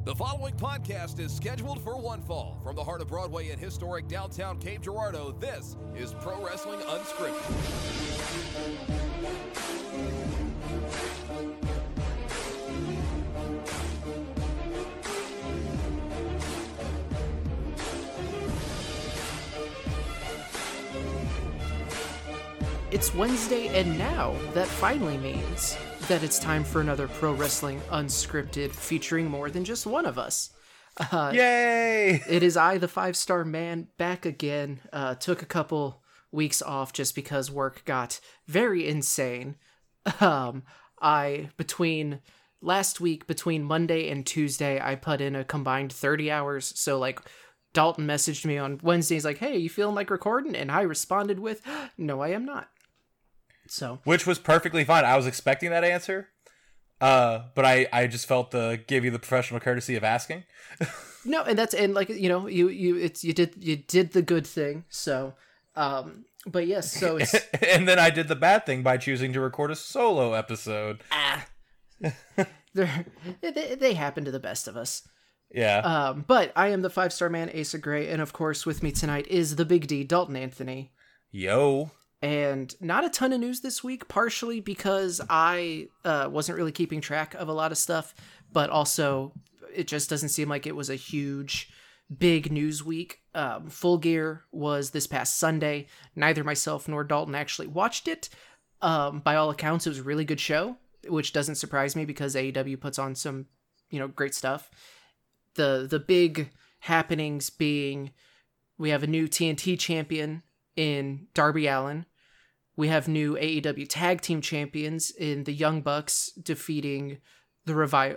The following podcast is scheduled for one fall. From the heart of Broadway and historic downtown Cape Girardeau, this is Pro Wrestling Unscripted. It's Wednesday, and now that finally means that it's time for another Pro Wrestling Unscripted featuring more than just one of us. Yay! It is I, the 5-star man, back again. Took a couple weeks off just because work got very insane. Between Monday and Tuesday, I put in a combined 30 hours. So, Dalton messaged me on Wednesday. He's like, hey, you feeling like recording? And I responded with, no, I am not. So, which was perfectly fine. I was expecting that answer, but I just felt to give you the professional courtesy of asking. No, and you did the good thing. So, but yes, so it's and then I did the bad thing by choosing to record a solo episode. They happen to the best of us. Yeah. But I am the 5-star man, Asa Gray, and of course with me tonight is the Big D, Dalton Anthony. Yo. And not a ton of news this week, partially because I wasn't really keeping track of a lot of stuff, but also it just doesn't seem like it was a huge, big news week. Full Gear was this past Sunday. Neither myself nor Dalton actually watched it. By all accounts, it was a really good show, which doesn't surprise me because AEW puts on some, great stuff. The big happenings being we have a new TNT champion in Darby Allin. We have new AEW tag team champions in the Young Bucks defeating the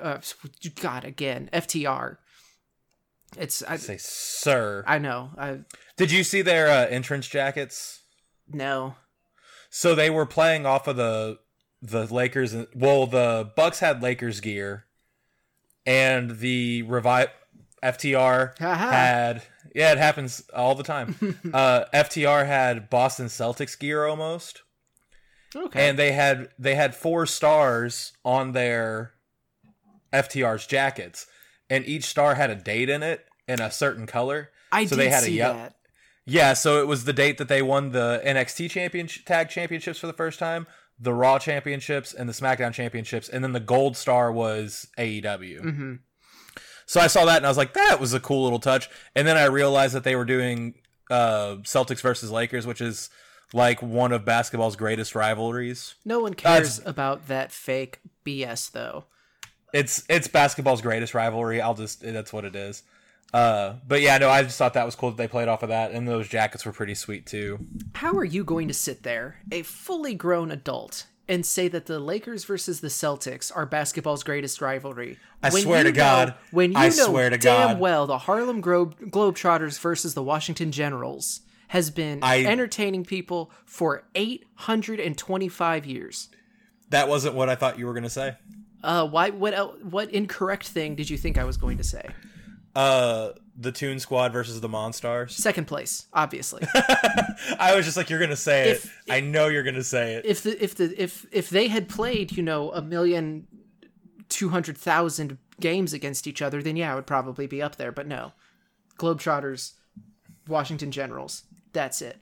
FTR. Say, sir. I know. Did you see their entrance jackets? No. So they were playing off of the Lakers. Well, the Bucks had Lakers gear, and the FTR had. Yeah, it happens all the time. FTR had Boston Celtics gear almost. Okay. And they had 4 stars on their FTR's jackets, and each star had a date in it in a certain color. That. Yeah, so it was the date that they won the NXT tag championships for the first time, the Raw championships, and the SmackDown championships, and then the gold star was AEW. Mm-hmm. So I saw that and I was like, that was a cool little touch. And then I realized that they were doing Celtics versus Lakers, which is like one of basketball's greatest rivalries. No one cares about that fake BS though. It's basketball's greatest rivalry. That's what it is. But yeah, no, I just thought that was cool that they played off of that, and those jackets were pretty sweet too. How are you going to sit there, a fully grown adult, and say that the Lakers versus the Celtics are basketball's greatest rivalry? I swear to God. When you know damn well the Harlem Globetrotters versus the Washington Generals has been entertaining people for 825 years. That wasn't what I thought you were going to say. What incorrect thing did you think I was going to say? The Toon Squad versus the Monstars. Second place, obviously. I was just like, you're gonna say it. I know you're gonna say it. If they had played, 1,200,000 games against each other, then yeah, it would probably be up there. But no, Globetrotters, Washington Generals. That's it.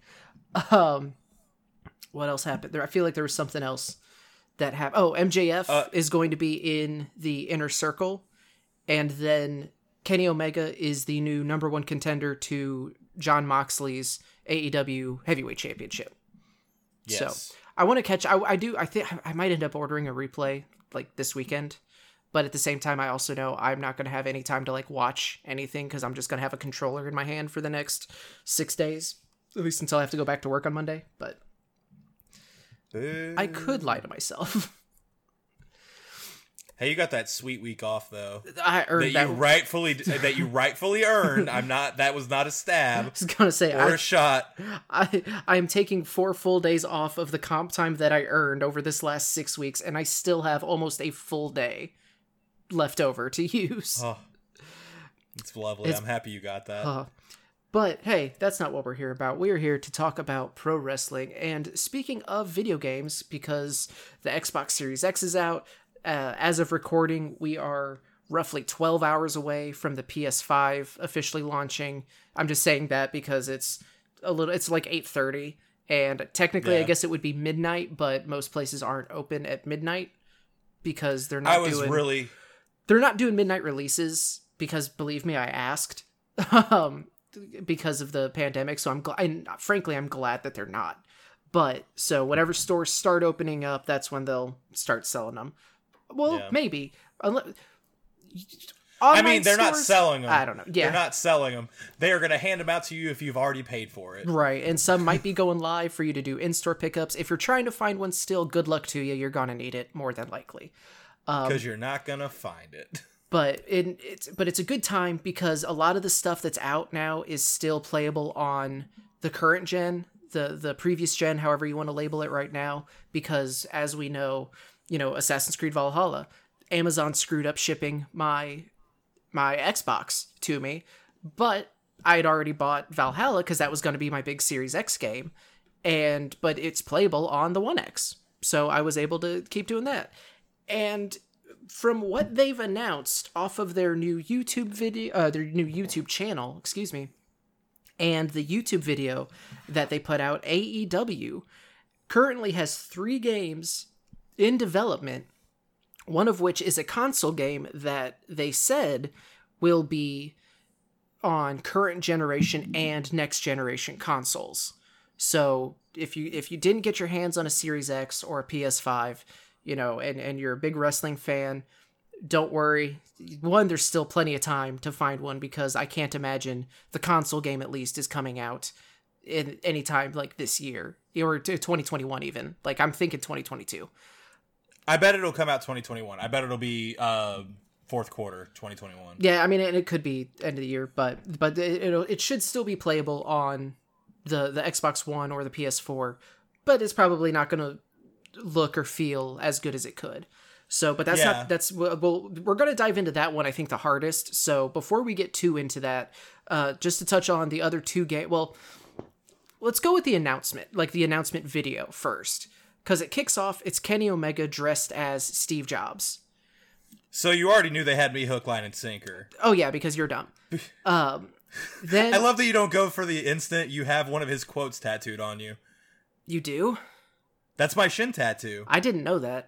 What else happened there? I feel like there was something else that happened. Oh, MJF is going to be in the Inner Circle, and then Kenny Omega is the new number 1 contender to Jon Moxley's AEW Heavyweight Championship. Yes. So I want to catch. I think I might end up ordering a replay this weekend, but at the same time, I also know I'm not going to have any time to watch anything because I'm just going to have a controller in my hand for the next 6 days, at least until I have to go back to work on Monday. But I could lie to myself. Hey, you got that sweet week off though. I earned that. You rightfully earned. That was not a stab. I was gonna say a shot. I am taking 4 full days off of the comp time that I earned over this last 6 weeks, and I still have almost a full day left over to use. Oh, it's lovely. I'm happy you got that. But hey, that's not what we're here about. We are here to talk about pro wrestling. And speaking of video games, because the Xbox Series X is out, as of recording, we are roughly 12 hours away from the PS5 officially launching. I'm just saying that because it's like 8:30, and technically I guess it would be midnight, but most places aren't open at midnight because they're not doing midnight releases, because believe me, I asked because of the pandemic, so frankly I'm glad that they're not. But so whenever stores start opening up, that's when they'll start selling them. Well, maybe. They're not selling them. I don't know. Yeah. They're not selling them. They are going to hand them out to you if you've already paid for it. Right. And some might be going live for you to do in-store pickups. If you're trying to find one still, good luck to you. You're going to need it more than likely. Because you're not going to find it. But it's a good time because a lot of the stuff that's out now is still playable on the current gen, the previous gen, however you want to label it right now. Because as we know, Assassin's Creed Valhalla, Amazon screwed up shipping my Xbox to me, but I had already bought Valhalla because that was going to be my big Series X game, but it's playable on the One X, so I was able to keep doing that. And from what they've announced off of their new YouTube video, their new YouTube channel, and the YouTube video that they put out, AEW currently has 3 games in development, one of which is a console game that they said will be on current generation and next generation consoles. So if you didn't get your hands on a Series X or a PS5, and you're a big wrestling fan, don't worry. One, there's still plenty of time to find one, because I can't imagine the console game at least is coming out in any time like this year or 2021 even. Like I'm thinking 2022. I bet it'll come out 2021. I bet it'll be fourth quarter 2021. Yeah, I mean, and it could be end of the year, but it should still be playable on the Xbox One or the PS4, but it's probably not going to look or feel as good as it could. So, but we're going to dive into that one, I think, the hardest. So before we get too into that, just to touch on the other 2 games, well, let's go with the announcement, like the announcement video first. Because it kicks off, it's Kenny Omega dressed as Steve Jobs. So you already knew they had me hook, line, and sinker. Oh yeah, because you're dumb. Then I love that you don't go for the instant. You have one of his quotes tattooed on you. You do? That's my shin tattoo. I didn't know that.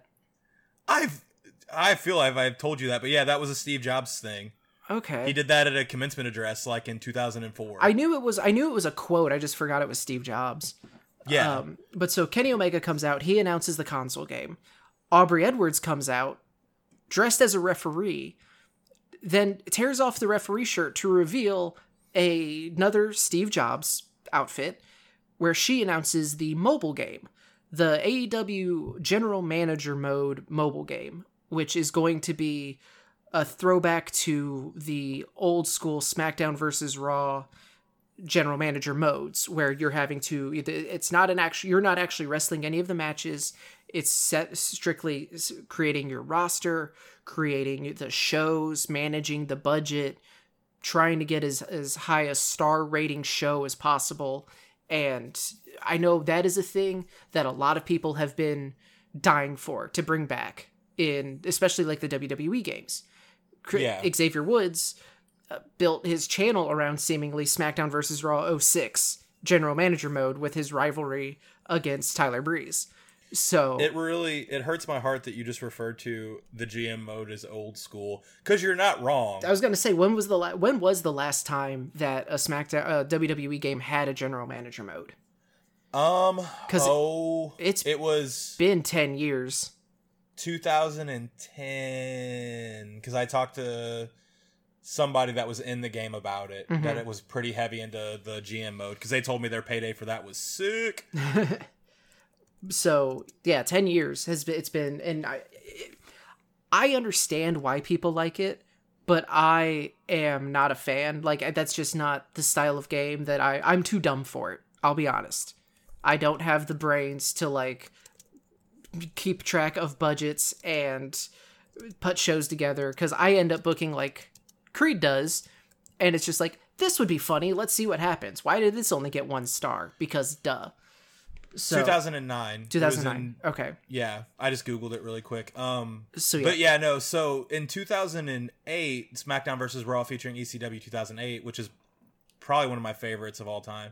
I feel I've told you that, but yeah, that was a Steve Jobs thing. Okay. He did that at a commencement address, like in 2004. I knew it was a quote. I just forgot it was Steve Jobs. Yeah. But so Kenny Omega comes out. He announces the console game. Aubrey Edwards comes out dressed as a referee, then tears off the referee shirt to reveal another Steve Jobs outfit, where she announces the mobile game, the AEW General Manager Mode mobile game, which is going to be a throwback to the old school SmackDown versus Raw General Manager modes, where you're having to, you're not actually wrestling any of the matches. It's set strictly creating your roster, creating the shows, managing the budget, trying to get as high a star rating show as possible. And I know that is a thing that a lot of people have been dying for to bring back, in especially like the WWE games. Yeah. Xavier Woods built his channel around seemingly SmackDown vs. Raw 06 General Manager mode with his rivalry against Tyler Breeze. So it hurts my heart that you just referred to the GM mode as old school, because you're not wrong. I was going to say, when was the last time that a SmackDown WWE game had a General Manager mode? It was been 10 years. 2010, because I talked to somebody that was in the game about it, that it was pretty heavy into the GM mode, because they told me their payday for that was sick. So yeah, 10 years it's been, and I understand why people like it, but I am not a fan. Like, that's just not the style of game that I'm too dumb for it. I'll be honest. I don't have the brains to like keep track of budgets and put shows together, because I end up booking like Creed does, and it's just like, this would be funny, let's see what happens. Why did this only get 1 star? Because duh. So 2009. 2009. Okay. Yeah, I just Googled it really quick. So, yeah. But yeah, no. So in 2008, SmackDown vs. Raw featuring ECW 2008, which is probably one of my favorites of all time.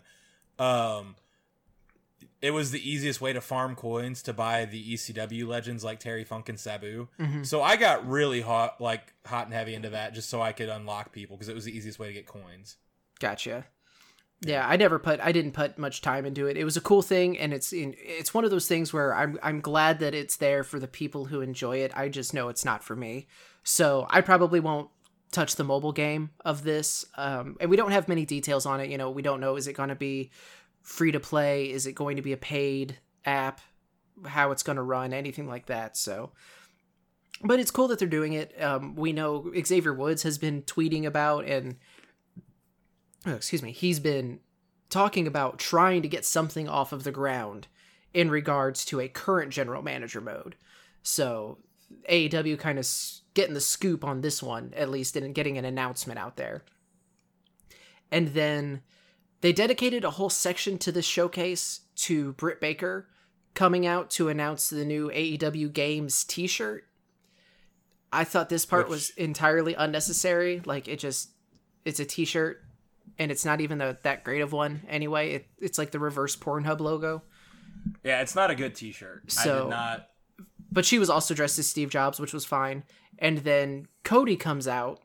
It was the easiest way to farm coins to buy the ECW legends like Terry Funk and Sabu. Mm-hmm. So I got really hot and heavy into that just so I could unlock people because it was the easiest way to get coins. Gotcha. Yeah, I didn't put much time into it. It was a cool thing, and it's one of those things where I'm glad that it's there for the people who enjoy it. I just know it's not for me. So I probably won't touch the mobile game of this. And we don't have many details on it. You know, we don't know, is it going to be free to play? Is it going to be a paid app? How it's going to run? Anything like that. So, but it's cool that they're doing it. We know Xavier Woods has been tweeting about he's been talking about trying to get something off of the ground in regards to a current general manager mode. So AEW kind of getting the scoop on this one, at least, and getting an announcement out there. And then they dedicated a whole section to this showcase to Britt Baker coming out to announce the new AEW Games t-shirt. I thought this part was entirely unnecessary. Like, it's a t-shirt, and it's not even that great of one anyway. It's like the reverse Pornhub logo. Yeah, it's not a good t-shirt. So, I did not. But she was also dressed as Steve Jobs, which was fine. And then Cody comes out,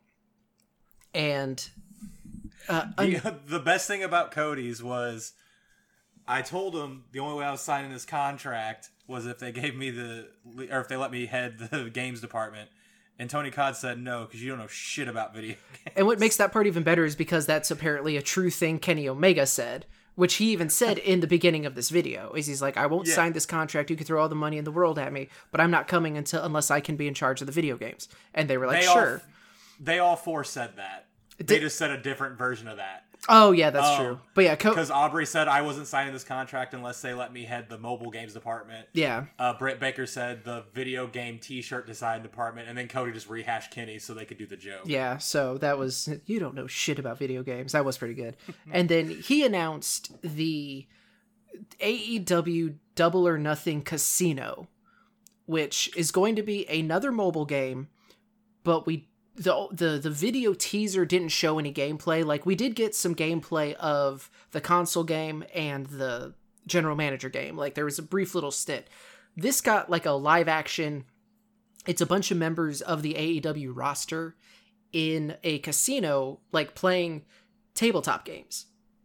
and the best thing about Cody's was I told him the only way I was signing this contract was if they gave me if they let me head the games department. And Tony Khan said no, because you don't know shit about video games. And what makes that part even better is because that's apparently a true thing Kenny Omega said, which he even said in the beginning of this video. Is he's like, I won't sign this contract. You can throw all the money in the world at me, but I'm not coming unless I can be in charge of the video games. And they were like, sure. They all four said that. They just said a different version of that. Oh, yeah, that's true. But yeah, because Aubrey said I wasn't signing this contract unless they let me head the mobile games department. Yeah. Britt Baker said the video game t-shirt design department, and then Cody just rehashed Kenny so they could do the joke. Yeah, so that was, you don't know shit about video games. That was pretty good. And then he announced the AEW Double or Nothing Casino, which is going to be another mobile game, but the video teaser didn't show any gameplay. Like, we did get some gameplay of the console game and the general manager game. Like, there was a brief little stint. This got like a live action. It's a bunch of members of the AEW roster in a casino, like playing tabletop games.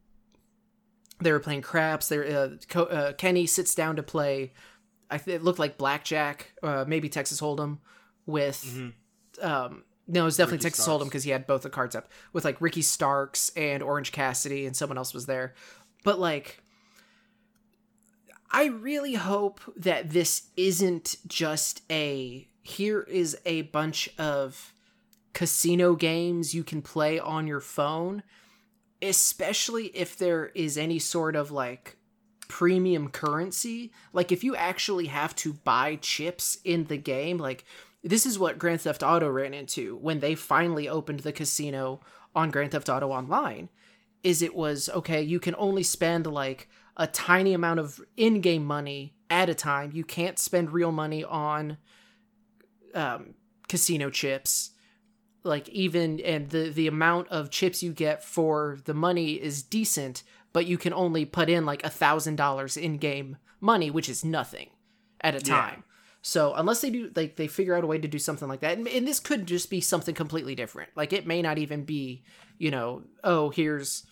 They were playing craps. Kenny sits down to play. It looked like blackjack, maybe Texas Hold'em with. No, it was definitely Ricky Texas Hold'em because he had both the cards up with like Ricky Starks and Orange Cassidy and someone else was there. But like, I really hope that this isn't just here is a bunch of casino games you can play on your phone, especially if there is any sort of like premium currency. Like, if you actually have to buy chips in the game, like, this is what Grand Theft Auto ran into when they finally opened the casino on Grand Theft Auto Online. It was, okay, you can only spend like a tiny amount of in-game money at a time. You can't spend real money on casino chips. Like, and the amount of chips you get for the money is decent, but you can only put in like $1,000 in-game money, which is nothing at a time. Yeah. So unless they do, like, they figure out a way to do something like that, and this could just be something completely different. Like, it may not even be, here's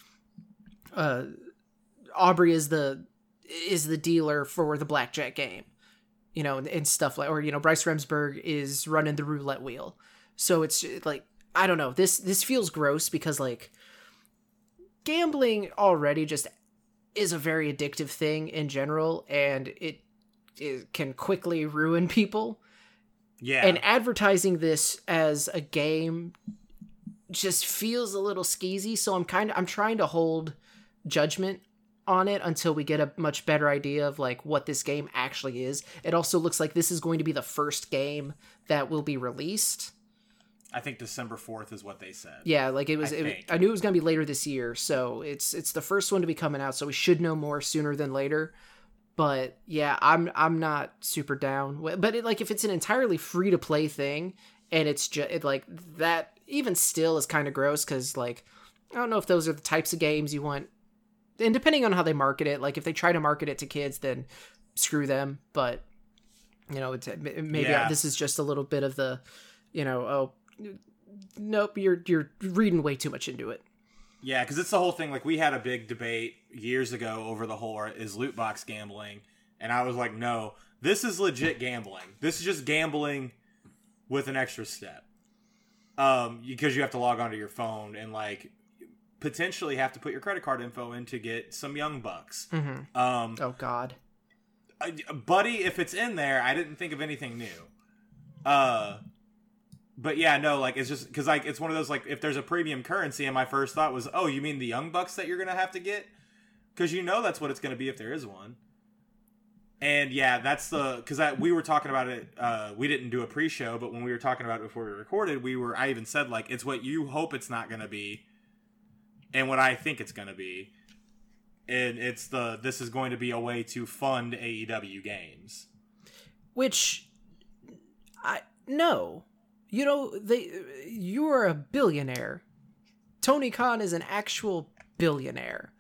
Aubrey is the dealer for the blackjack game, and stuff like, or Bryce Remsburg is running the roulette wheel. So it's like, I don't know. This feels gross because like gambling already just is a very addictive thing in general, and it can quickly ruin people. Yeah. And advertising this as a game just feels a little skeezy, so I'm trying to hold judgment on it until we get a much better idea of like what this game actually is. It also looks like this is going to be the first game that will be released. I think December 4th is what they said. Yeah, like I knew it was going to be later this year, so it's the first one to be coming out, so we should know more sooner than later. But yeah, I'm not super down. But if it's an entirely free to play thing, and it's just like that, even still is kind of gross because I don't know if those are the types of games you want. And depending on how they market it, if they try to market it to kids, then screw them. But maybe this is just a little bit of the, oh, nope, you're reading way too much into it. Yeah, because it's the whole thing. We had a big debate years ago over the whole is loot box gambling, and I was like, no, this is legit gambling. This is just gambling with an extra step, because you have to log onto your phone and potentially have to put your credit card info in to get some Young Bucks. Mm-hmm. Oh God, buddy, if it's in there, I didn't think of anything new. But yeah, no, it's just because it's one of those if there's a premium currency, and my first thought was, oh, you mean the Young Bucks that you're gonna have to get, because that's what it's gonna be if there is one. And yeah, that's because we were talking about it. We didn't do a pre-show, but when we were talking about it before we recorded, I even said it's what you hope it's not gonna be, and what I think it's gonna be, and it's this is going to be a way to fund AEW games, which no. You are a billionaire. Tony Khan is an actual billionaire.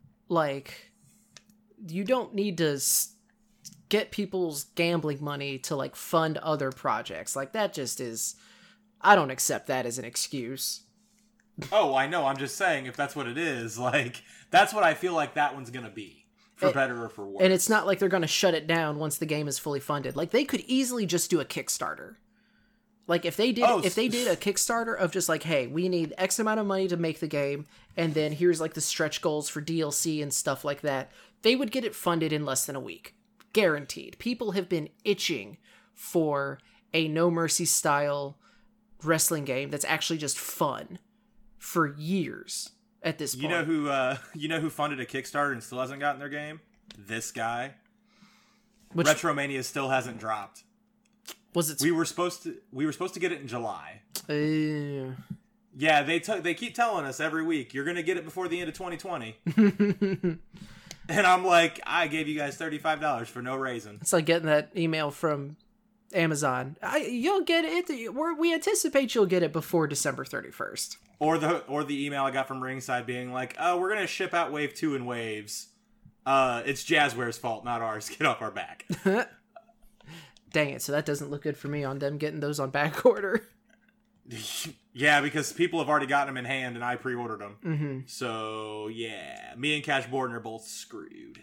You don't need to get people's gambling money to fund other projects. That just is, I don't accept that as an excuse. Oh, I know. I'm just saying, if that's what it is, that's what I feel that one's gonna be, for better or for worse. And it's not they're gonna shut it down once the game is fully funded. They could easily just do a Kickstarter. If they did a Kickstarter of just hey, we need X amount of money to make the game, and then here's the stretch goals for DLC and stuff like that, they would get it funded in less than a week. Guaranteed. People have been itching for a No Mercy style wrestling game that's actually just fun for years at this point. You know who funded a Kickstarter and still hasn't gotten their game? This guy. Retromania still hasn't dropped. Was it? We were supposed to get it in July. Yeah, they keep telling us every week, you're gonna get it before the end of 2020. And I'm I gave you guys $35 for no reason. It's like getting that email from Amazon. You'll get it. We anticipate you'll get it before December 31st. Or the email I got from Ringside being oh, we're gonna ship out Wave 2 in waves. It's Jazzware's fault, not ours. Get off our back. Dang it, so that doesn't look good for me on them getting those on back order. Yeah, because people have already gotten them in hand and I pre-ordered them. Mm-hmm. So, yeah, me and Cash Borden are both screwed.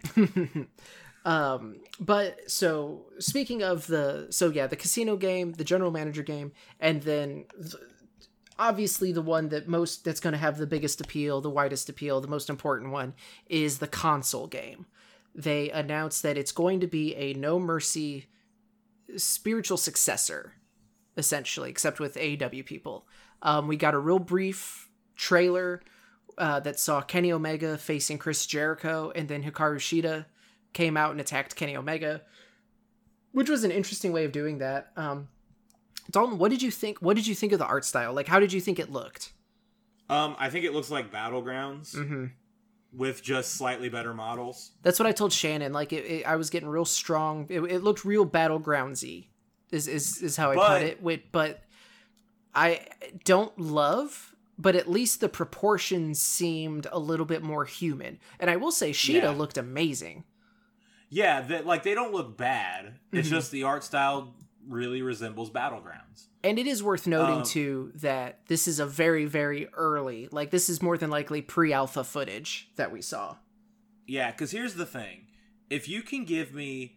But, so, speaking of the casino game, the general manager game, and then, obviously the one that's going to have the biggest appeal, the widest appeal, the most important one, is the console game. They announced that it's going to be a No Mercy spiritual successor, essentially, except with AEW people. We got a real brief trailer that saw Kenny Omega facing Chris Jericho, and then Hikaru Shida came out and attacked Kenny Omega, which was an interesting way of doing that. Dalton, what did you think? What did you think of the art style? How did you think it looked? I think it looks like Battlegrounds. Mm-hmm. With just slightly better models. That's what I told Shannon. I was getting real strong. It looked real Battlegroundsy, is how I put it. But I don't love. But at least the proportions seemed a little bit more human. And I will say, Shida looked amazing. Yeah, they don't look bad. It's just the art style really resembles Battlegrounds. And it is worth noting, too, that this is a very, very early, this is more than likely pre-alpha footage that we saw. Yeah, because here's the thing. If you can give me...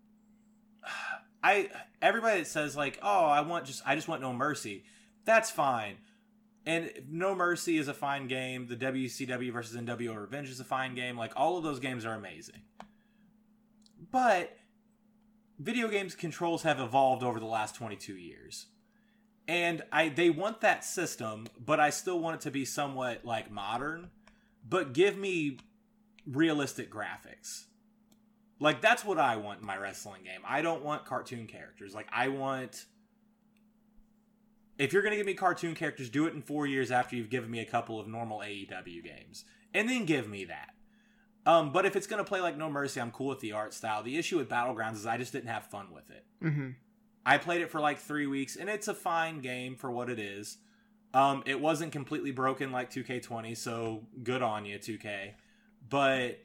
everybody that says, oh, I just want No Mercy, that's fine. And No Mercy is a fine game. The WCW versus NWO Revenge is a fine game. All of those games are amazing. But video games controls have evolved over the last 22 years. And they want that system, but I still want it to be somewhat modern, but give me realistic graphics. That's what I want in my wrestling game. I don't want cartoon characters. If you're going to give me cartoon characters, do it in 4 years after you've given me a couple of normal AEW games. And then give me that. But if it's going to play like No Mercy, I'm cool with the art style. The issue with Battlegrounds is I just didn't have fun with it. Mm-hmm. I played it for like 3 weeks, and it's a fine game for what it is. It wasn't completely broken like 2K20, so good on you, 2K. But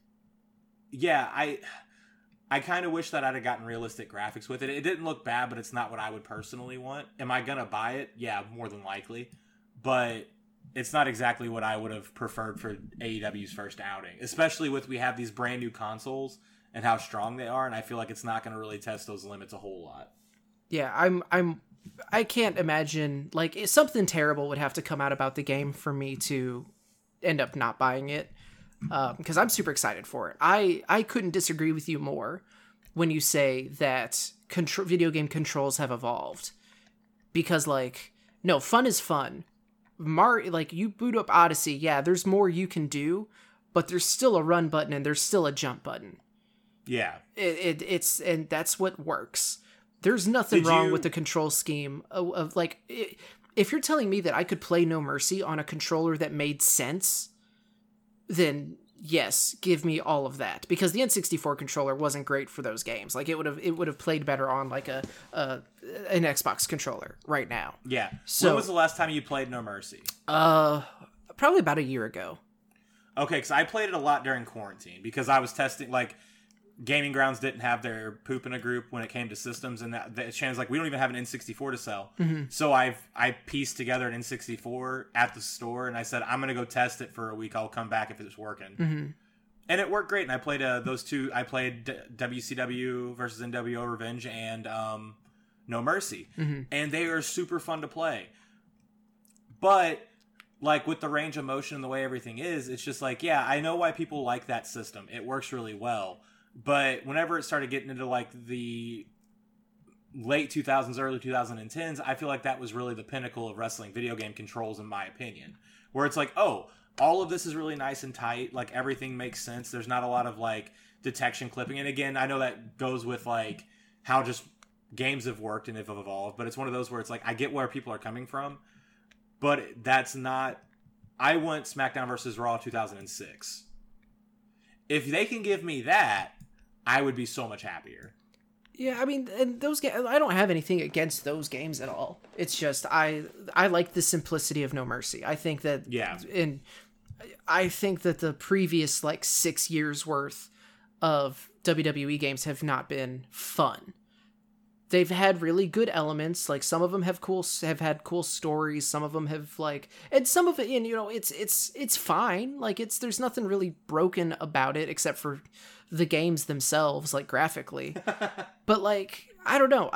yeah, I kind of wish that I'd have gotten realistic graphics with it. It didn't look bad, but it's not what I would personally want. Am I going to buy it? Yeah, more than likely. But it's not exactly what I would have preferred for AEW's first outing, especially with we have these brand new consoles and how strong they are, and I feel like it's not going to really test those limits a whole lot. Yeah, I can't imagine, like, something terrible would have to come out about the game for me to end up not buying it, because I'm super excited for it. I couldn't disagree with you more when you say that video game controls have evolved, because, like, no, fun is fun. Like, you boot up Odyssey, yeah, there's more you can do, but there's still a run button and there's still a jump button. Yeah. It's and that's what works. There's nothing wrong with the control scheme of like, if you're telling me that I could play No Mercy on a controller that made sense, then yes, give me all of that, because the N64 controller wasn't great for those games. Like, it would have played better on like an Xbox controller right now. Yeah. So, when was the last time you played No Mercy? Probably about a year ago. Okay, because I played it a lot during quarantine because I was testing, like, Gaming Grounds didn't have their poop in a group when it came to systems, and that Shannon's like, we don't even have an N64 to sell. Mm-hmm. So I pieced together an N64 at the store, and I said, I'm gonna go test it for a week. I'll come back if it's working. Mm-hmm. And it worked great. And I played those two. I played WCW versus NWO Revenge and No Mercy, and they are super fun to play. But like, with the range of motion and the way everything is, it's just like, yeah, I know why people like that system. It works really well. But whenever it started getting into like the late 2000s, early 2010s, I feel like that was really the pinnacle of wrestling video game controls, in my opinion. Where it's like, oh, all of this is really nice and tight. Like, everything makes sense. There's not a lot of like detection clipping. And again, I know that goes with like how just games have worked and have evolved. But it's one of those where it's like, I get where people are coming from. But that's not... I want SmackDown vs. Raw 2006. If they can give me that, I would be so much happier. Yeah, I mean, and those games, I don't have anything against those games at all. It's just I like the simplicity of No Mercy. I think that I think that the previous like 6 years worth of WWE games have not been fun. They've had really good elements. Like, some of them have had cool stories. Some of them have like, and some of it, and you know, it's fine. Like, there's nothing really broken about it except for the games themselves, like graphically. But like, I don't know.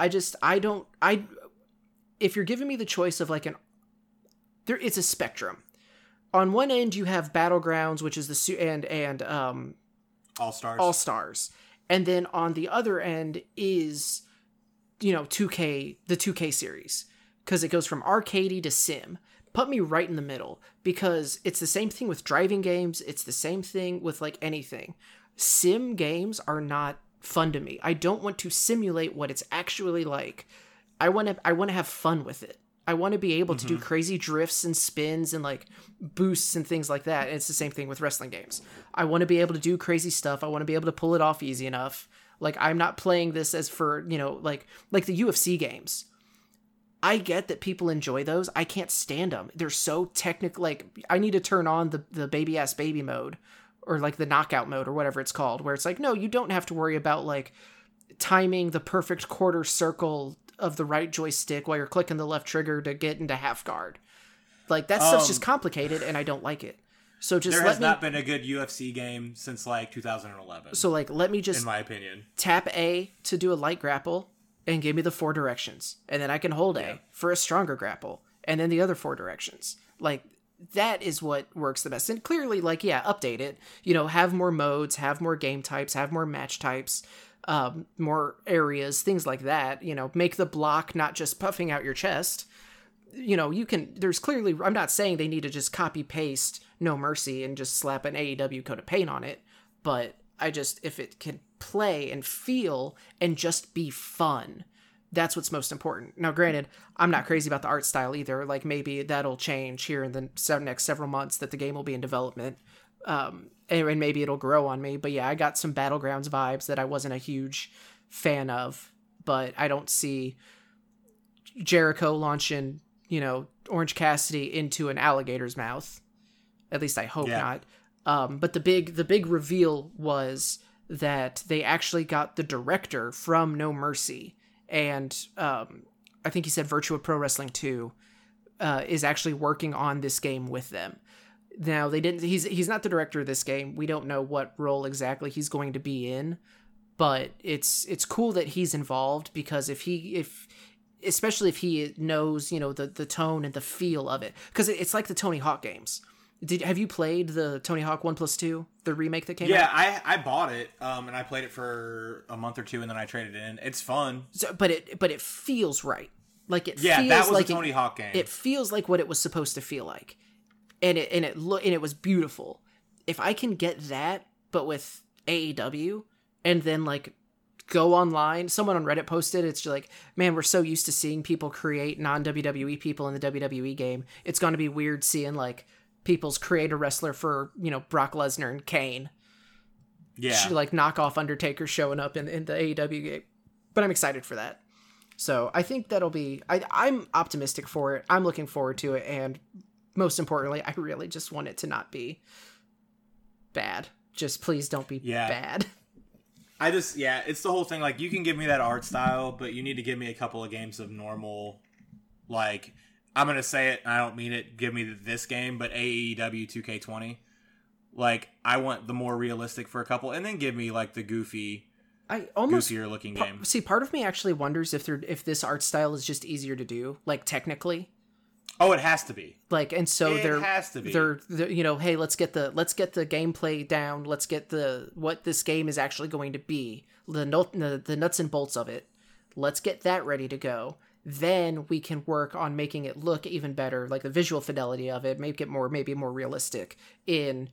If you're giving me the choice of like it's a spectrum. On one end, you have Battlegrounds, which is and All Stars, and then on the other end is, you know, 2K, the 2K series, because it goes from arcadey to sim. Put me right in the middle, because it's the same thing with driving games. It's the same thing with like anything. Sim games are not fun to me. I don't want to simulate what it's actually like. I want to have fun with it. I want to be able to do crazy drifts and spins and like boosts and things like that. And it's the same thing with wrestling games. I want to be able to do crazy stuff. I want to be able to pull it off easy enough. Like, I'm not playing this as for, you know, like the UFC games. I get that people enjoy those. I can't stand them. They're so technical. Like, I need to turn on the baby ass baby mode, or like the knockout mode, or whatever it's called, where it's like, no, you don't have to worry about like timing the perfect quarter circle of the right joystick while you're clicking the left trigger to get into half guard. Like, that stuff's just complicated, and I don't like it. So just there has not been a good UFC game since like 2011. So like, let me just, in my opinion, tap A to do a light grapple and give me the 4 directions, and then I can hold A for a stronger grapple, and then the other 4 directions. Like, that is what works the best. And clearly, like, yeah, update it. You know, have more modes, have more game types, have more match types, more areas, things like that. You know, make the block not just puffing out your chest. You know, there's clearly, I'm not saying they need to just copy paste No Mercy and just slap an AEW coat of paint on it, but if it can play and feel and just be fun, that's what's most important. Now, granted, I'm not crazy about the art style either. Like, maybe that'll change here in the next several months that the game will be in development. And maybe it'll grow on me. But yeah, I got some Battlegrounds vibes that I wasn't a huge fan of. But I don't see Jericho launching, Orange Cassidy into an alligator's mouth. At least I hope not. But the big reveal was that they actually got the director from No Mercy. And I think he said Virtua Pro Wrestling 2 is actually working on this game with them. Now he's not the director of this game. We don't know what role exactly he's going to be in, but it's cool that he's involved, because especially if he knows, the tone and the feel of it, because it's like the Tony Hawk games. Have you played the Tony Hawk 1+2, the remake that came out? Yeah, I bought it, and I played it for a month or two, and then I traded it in. It's fun. But it feels right. Like it. Yeah, feels that was like a Tony Hawk game. It feels like what it was supposed to feel like, and it was beautiful. If I can get that, but with AEW, and then like go online, someone on Reddit posted, it's just like, man, we're so used to seeing people create non-WWE people in the WWE game. It's going to be weird seeing like people's create a wrestler for, Brock Lesnar and Kane. Yeah. Like knock off Undertaker showing up in the AEW game. But I'm excited for that. So I think that'll be, I'm optimistic for it. I'm looking forward to it. And most importantly, I really just want it to not be bad. Just please don't be bad. It's the whole thing. Like, you can give me that art style, but you need to give me a couple of games of normal, like, I'm going to say it, and I don't mean it, give me this game, but AEW 2K20. Like, I want the more realistic for a couple, and then give me, like, the goofier looking game. See, part of me actually wonders if this art style is just easier to do, like, technically. Oh, it has to be. Like, and so it has to be. They're hey, let's get the gameplay down. Let's get what this game is actually going to be, the nuts and bolts of it. Let's get that ready to go. Then we can work on making it look even better, like the visual fidelity of it, maybe more realistic in,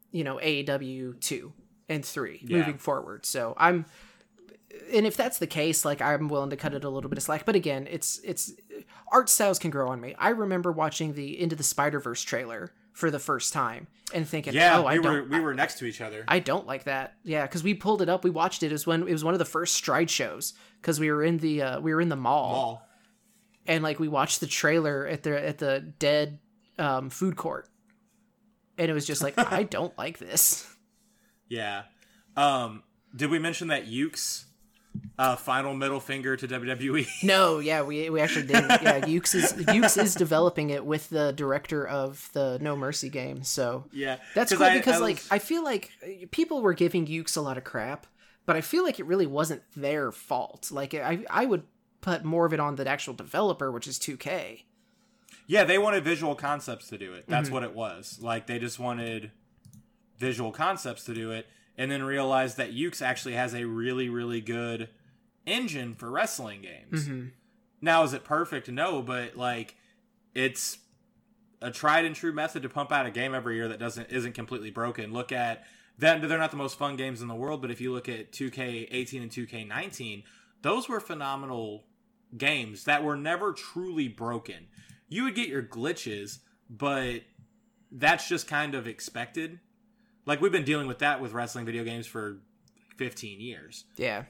AEW 2 and 3 moving forward. So and if that's the case, like, I'm willing to cut it a little bit of slack. But again, it's art styles can grow on me. I remember watching the Into the Spider-Verse trailer for the first time and thinking, we were next to each other. I don't like that. Yeah, because we pulled it up, we watched it. It was one of the first Stride shows, because we were in the mall. And like we watched the trailer at the dead food court, and it was just like, I don't like this. Yeah. Did we mention that Yuke's final middle finger to WWE? No. Yeah, we actually didn't. Yeah, Yuke's is developing it with the director of the No Mercy game. So yeah, that's cool, because I feel like people were giving Yuke's a lot of crap, but I feel like it really wasn't their fault. Like I would put more of it on the actual developer, which is 2K. Yeah, they wanted Visual Concepts to do it. That's what it was. Like, they just wanted Visual Concepts to do it, and then realized that Yuke's actually has a really, really good engine for wrestling games. Mm-hmm. Now, is it perfect? No, but like, it's a tried and true method to pump out a game every year that isn't completely broken. Look at them; they're not the most fun games in the world, but if you look at 2K18 and 2K19, those were phenomenal games that were never truly broken. You would get your glitches, but that's just kind of expected. Like, we've been dealing with that with wrestling video games for 15 years. Yeah.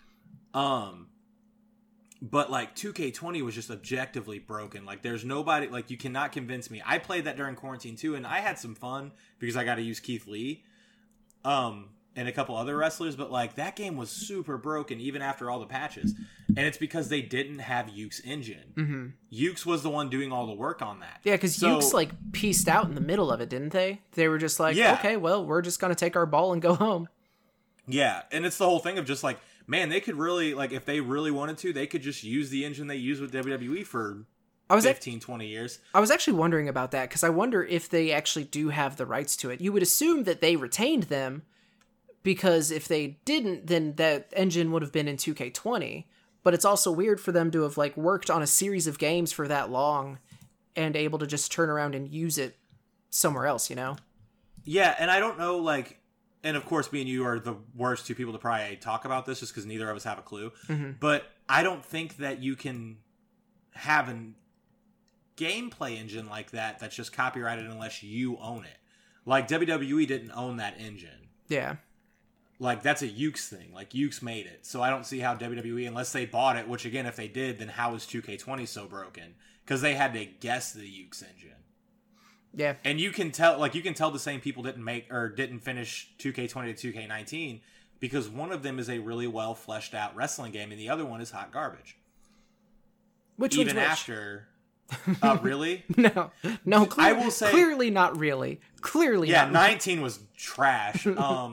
But like 2K20 was just objectively broken. Like, there's nobody, like, you cannot convince me. I played that during quarantine too, and I had some fun because I got to use Keith Lee. And a couple other wrestlers, but like, that game was super broken even after all the patches, and it's because they didn't have Yuke's engine. Mm-hmm. Yuke's was the one doing all the work on that. Yeah, because Yuke's like pieced out in the middle of it, didn't they? They were just like, okay, well, we're just gonna take our ball and go home. Yeah, and it's the whole thing of just like, man, they could really, like, if they really wanted to, they could just use the engine they use with WWE for 15-20 years. I was actually wondering about that, because I wonder if they actually do have the rights to it. You would assume that they retained them, because if they didn't, then that engine would have been in 2K20. But it's also weird for them to have like worked on a series of games for that long and able to just turn around and use it somewhere else, Yeah, and I don't know, like, and of course me and you are the worst two people to probably talk about this, just because neither of us have a clue. Mm-hmm. But I don't think that you can have a gameplay engine like that that's just copyrighted unless you own it. Like, WWE didn't own that engine. Yeah. Like, that's a Ukes thing. Like, Ukes made it. So I don't see how WWE, unless they bought it, which, again, if they did, then how is 2K20 so broken? Because they had to guess the Ukes engine. Yeah. And you can tell the same people didn't finish 2K20 to 2K19 because one of them is a really well fleshed out wrestling game and the other one is hot garbage. Which even one's after really? No, I will say clearly not really. Clearly, yeah, not 19 was trash.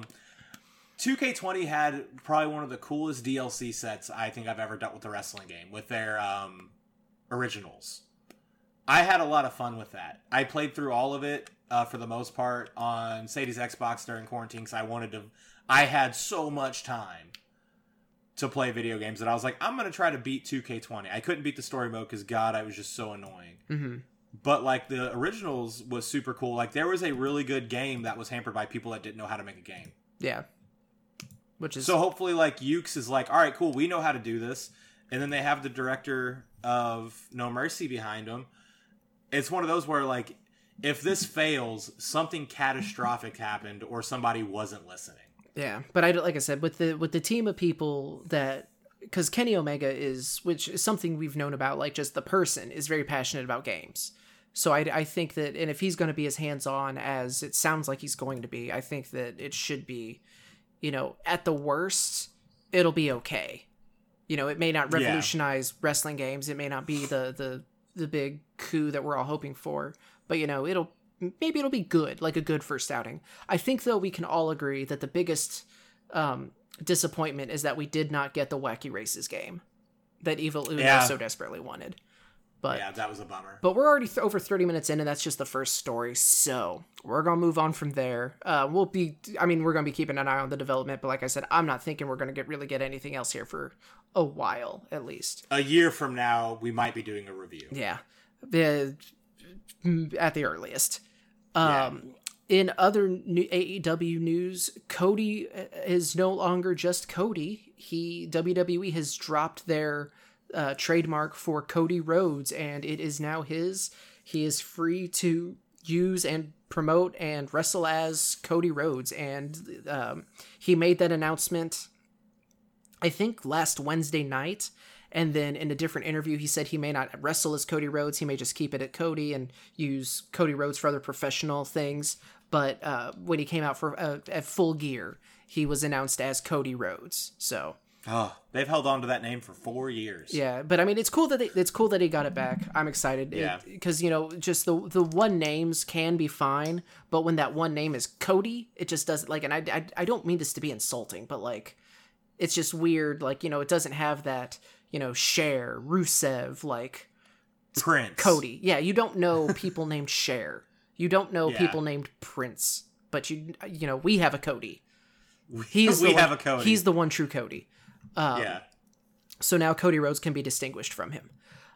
2K20 had probably one of the coolest DLC sets I think I've ever dealt with a wrestling game with their originals. I had a lot of fun with that. I played through all of it for the most part on Sadie's Xbox during quarantine because I had so much time to play video games that I was like, I'm going to try to beat 2K20. I couldn't beat the story mode because, God, I was just so annoying. Mm-hmm. But, like, the originals was super cool. Like, there was a really good game that was hampered by people that didn't know how to make a game. Yeah. Which is... So, hopefully, like, Ukes is like, all right, cool, we know how to do this. And then they have the director of No Mercy behind them. It's one of those where, like, if this fails, something catastrophic happened or somebody wasn't listening. Yeah, but like I said, with the team of people that, because Kenny Omega which is something we've known about, like just the person is very passionate about games. So I think that, and if he's going to be as hands-on as it sounds like he's going to be, I think that it should be, at the worst, it'll be okay. It may not revolutionize wrestling games. It may not be the big coup that we're all hoping for, but maybe it'll be good, like a good first outing. I think, though, we can all agree that the biggest disappointment is that we did not get the Wacky Races game that Evil Uno so desperately wanted. But yeah, that was a bummer. But we're already over 30 minutes in, and that's just the first story, so we're going to move on from there. We're going to be keeping an eye on the development, but like I said, I'm not thinking we're going to really get anything else here for a while, at least. A year from now, we might be doing a review. Yeah. At the earliest. In other AEW news, Cody is no longer just Cody. WWE has dropped their trademark for Cody Rhodes, and it is now his. He is free to use and promote and wrestle as Cody Rhodes, and he made that announcement, I think, last Wednesday night. And then in a different interview, he said he may not wrestle as Cody Rhodes. He may just keep it at Cody and use Cody Rhodes for other professional things. But when he came out for at Full Gear, he was announced as Cody Rhodes. So they've held on to that name for 4 years. Yeah, but I mean, it's cool that he got it back. I'm excited. Yeah, because just the one names can be fine, but when that one name is Cody, it just doesn't like. And I don't mean this to be insulting, but like, it's just weird. Like it doesn't have that. Cher, Rusev, like Prince, Cody. Yeah, you don't know people named Cher. You don't know people named Prince, but we have a Cody. We have a Cody. He's the one true Cody. So now Cody Rhodes can be distinguished from him.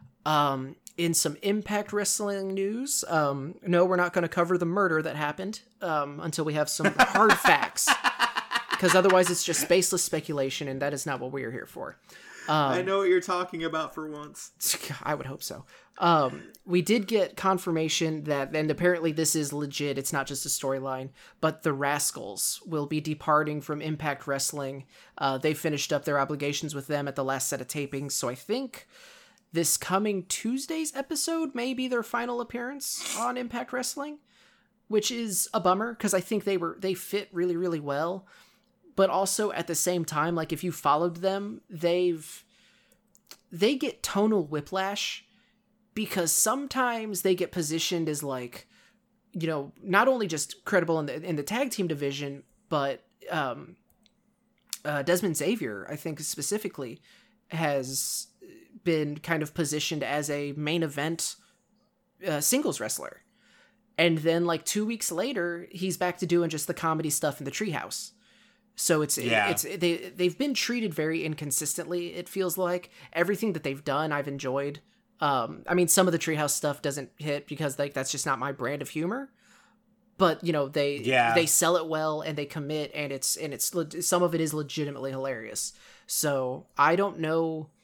In some Impact Wrestling news, no, we're not going to cover the murder that happened until we have some hard facts, because otherwise it's just spaceless speculation, and that is not what we are here for. I know what you're talking about for once. I would hope so. We did get confirmation that, and apparently this is legit, it's not just a storyline, but the Rascals will be departing from Impact Wrestling. They finished up their obligations with them at the last set of tapings, so I think this coming Tuesday's episode may be their final appearance on Impact Wrestling, which is a bummer, because I think they fit really, really well. But also at the same time, like if you followed them, they get tonal whiplash, because sometimes they get positioned as like, not only just credible in the tag team division, but Desmond Xavier, I think specifically, has been kind of positioned as a main event singles wrestler. And then like 2 weeks later, he's back to doing just the comedy stuff in the treehouse. So they've been treated very inconsistently. It feels like everything that they've done, I've enjoyed. I mean, some of the treehouse stuff doesn't hit because like that's just not my brand of humor. But they sell it well and they commit, and it's some of it is legitimately hilarious. So I don't know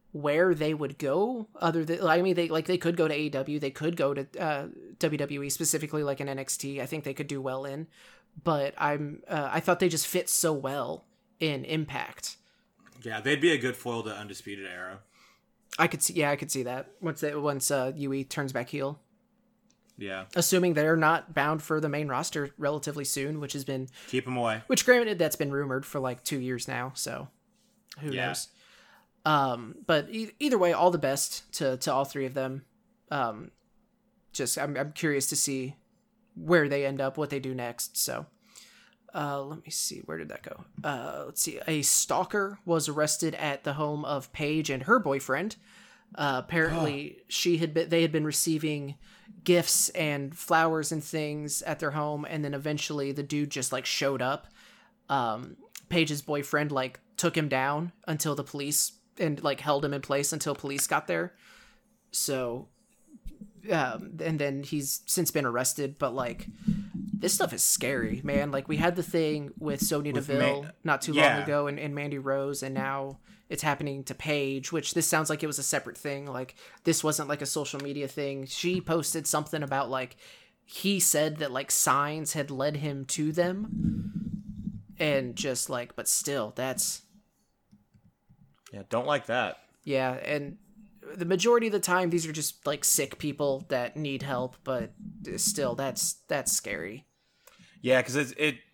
where they would go other than, I mean, they could go to AEW, they could go to WWE, specifically like an NXT. I think they could do well in, but I thought they just fit so well in Impact. Yeah, they'd be a good foil to Undisputed Era. I could see that once Yui turns back heel. Yeah, assuming they're not bound for the main roster relatively soon, which has been keep them away. Which, granted, that's been rumored for like 2 years now, so who knows? But either way, all the best to all three of them. I'm curious to see where they end up, what they do next. So, let me see, where did that go? Let's see. A stalker was arrested at the home of Paige and her boyfriend. Apparently, they had been receiving gifts and flowers and things at their home, and then eventually the dude just like showed up. Paige's boyfriend like took him down until the police, and like held him in place until police got there. So and then he's since been arrested, but like this stuff is scary, man. Like we had the thing with Sonya Deville not too long ago, and Mandy Rose, and now it's happening to Paige, which this sounds like it was a separate thing. Like this wasn't like a social media thing. She posted something about like he said that like signs had led him to them, and just like, but still, that's don't like that. Yeah, and the majority of the time these are just like sick people that need help, but still, that's scary. Yeah, because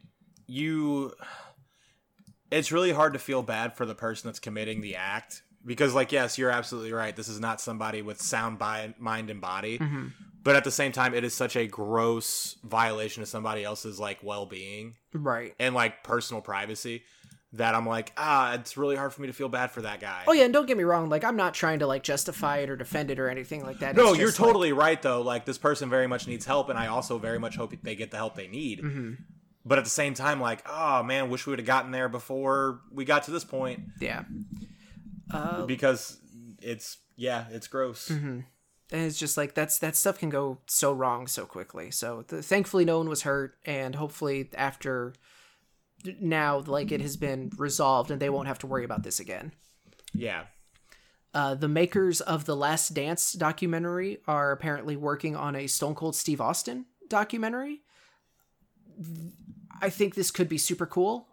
it's really hard to feel bad for the person that's committing the act, because like, yes, you're absolutely right. This is not somebody with sound mind and body, but at the same time, it is such a gross violation of somebody else's like well-being, right, and like personal privacy, that I'm like, it's really hard for me to feel bad for that guy. Oh yeah, and don't get me wrong, like I'm not trying to like justify it or defend it or anything like that. No, you're totally right though. Like this person very much needs help, and I also very much hope they get the help they need. But at the same time, like, oh man, wish we would have gotten there before we got to this point. Yeah. Because it's gross. And it's just like that stuff can go so wrong so quickly. So thankfully no one was hurt, and hopefully after now, like, it has been resolved and they won't have to worry about this again. Yeah. The makers of the Last Dance documentary are apparently working on a Stone Cold Steve Austin documentary. I think this could be super cool.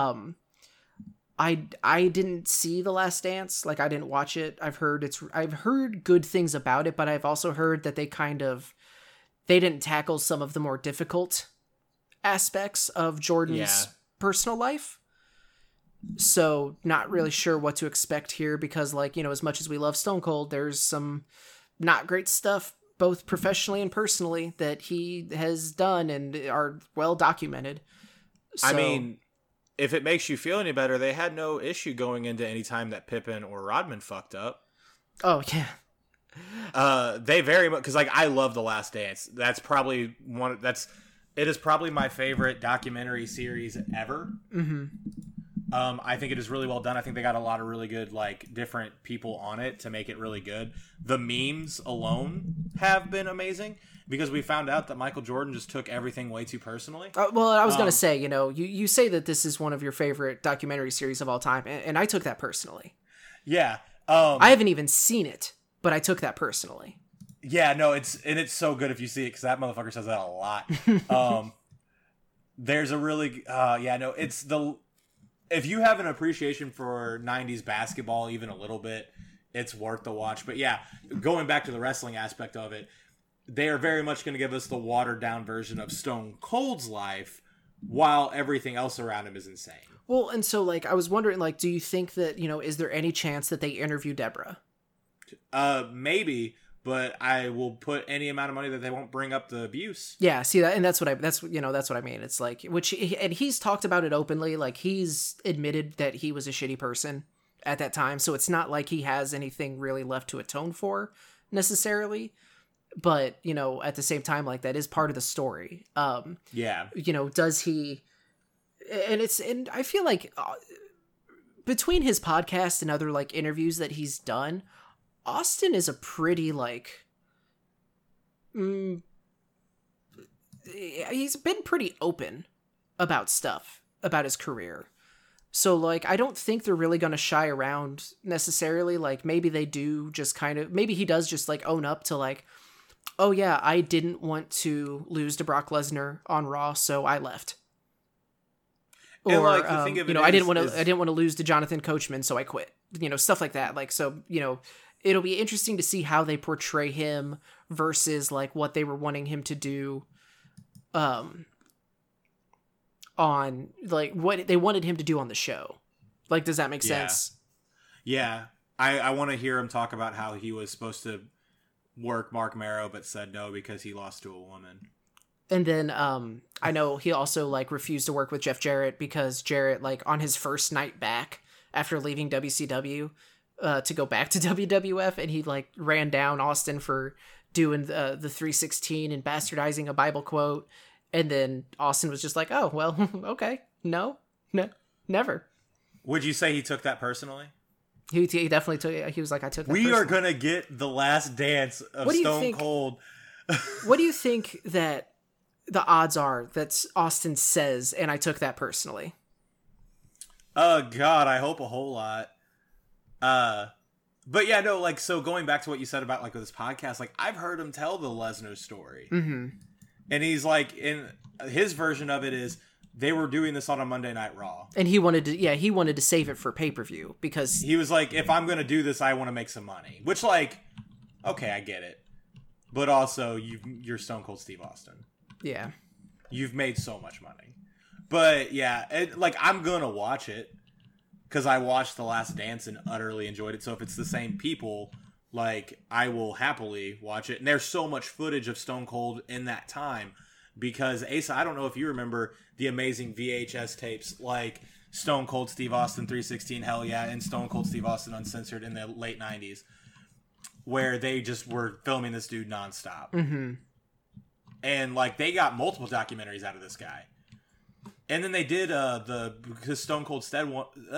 I didn't see The Last Dance. Like, I didn't watch it. I've heard good things about it, but I've also heard that they didn't tackle some of the more difficult aspects of Jordan's personal life. So not really sure what to expect here, because like, you know, as much as we love Stone Cold, there's some not great stuff both professionally and personally that he has done and are well documented. So, I mean, if it makes you feel any better, they had no issue going into any time that Pippen or Rodman fucked up. Oh yeah. They very much, because like I love The Last Dance. That's probably it is probably my favorite documentary series ever. I think it is really well done. I think they got a lot of really good, like, different people on it to make it really good. The memes alone have been amazing, because we found out that Michael Jordan just took everything way too personally. Well, I was going to say, you know, you say that this is one of your favorite documentary series of all time, and I took that personally. Yeah. I haven't even seen it, but I took that personally. Yeah, no, it's so good if you see it, because that motherfucker says that a lot. There's a really, if you have an appreciation for 90s basketball, even a little bit, it's worth the watch. But yeah, going back to the wrestling aspect of it, they are very much going to give us the watered down version of Stone Cold's life, while everything else around him is insane. Well, and so like, I was wondering, like, do you think that, you know, is there any chance that they interview Deborah? Maybe, but I will put any amount of money that they won't bring up the abuse. Yeah, see that, and that's what I mean. It's like, and he's talked about it openly. Like, he's admitted that he was a shitty person at that time, so it's not like he has anything really left to atone for necessarily. But, you know, at the same time, like, that is part of the story. Yeah. You know, does he? And I feel like between his podcast and other like interviews that he's done, Austin is a pretty, like, he's been pretty open about stuff, about his career. So, like, I don't think they're really going to shy around necessarily. Like, maybe they do just kind of... Maybe he does just, like, own up to, like, oh, yeah, I didn't want to lose to Brock Lesnar on Raw, so I left. And, Or, like, the thing of it I didn't want to lose to Jonathan Coachman, so I quit. Stuff like that. Like, so, it'll be interesting to see how they portray him versus, like, what they were wanting him to do on, like, what they wanted him to do on the show. Like, does that make sense? Yeah. I want to hear him talk about how he was supposed to work Mark Marrow, but said no because he lost to a woman. And then I know he also, like, refused to work with Jeff Jarrett because Jarrett, like, on his first night back after leaving WCW to go back to WWF, and he, like, ran down Austin for doing the 316 and bastardizing a Bible quote. And then Austin was just like, oh, well, okay. No, never. Would you say he took that personally? He definitely took it. He was like, I took that We personally. are going to get the last dance of Stone Cold. What do you think that the odds are that Austin says, and I took that personally? Oh, God, I hope a whole lot. But yeah, no, like, so going back to what you said about, like, with this podcast, like, I've heard him tell the Lesnar story. Mm-hmm. And he's like, in his version of it is, they were doing this on a Monday Night Raw. And he wanted to save it for pay-per-view because he was like, if I'm going to do this, I want to make some money. Which, like, okay, I get it. But also, you're Stone Cold Steve Austin. Yeah. You've made so much money. But yeah, like, I'm going to watch it because I watched The Last Dance and utterly enjoyed it. So if it's the same people, like, I will happily watch it. And there's so much footage of Stone Cold in that time. Because, Asa, I don't know if you remember the amazing VHS tapes like Stone Cold Steve Austin 316 Hell Yeah and Stone Cold Steve Austin Uncensored in the late 90s, where they just were filming this dude nonstop. Mm-hmm. And, like, they got multiple documentaries out of this guy. And then they did because Stone Cold said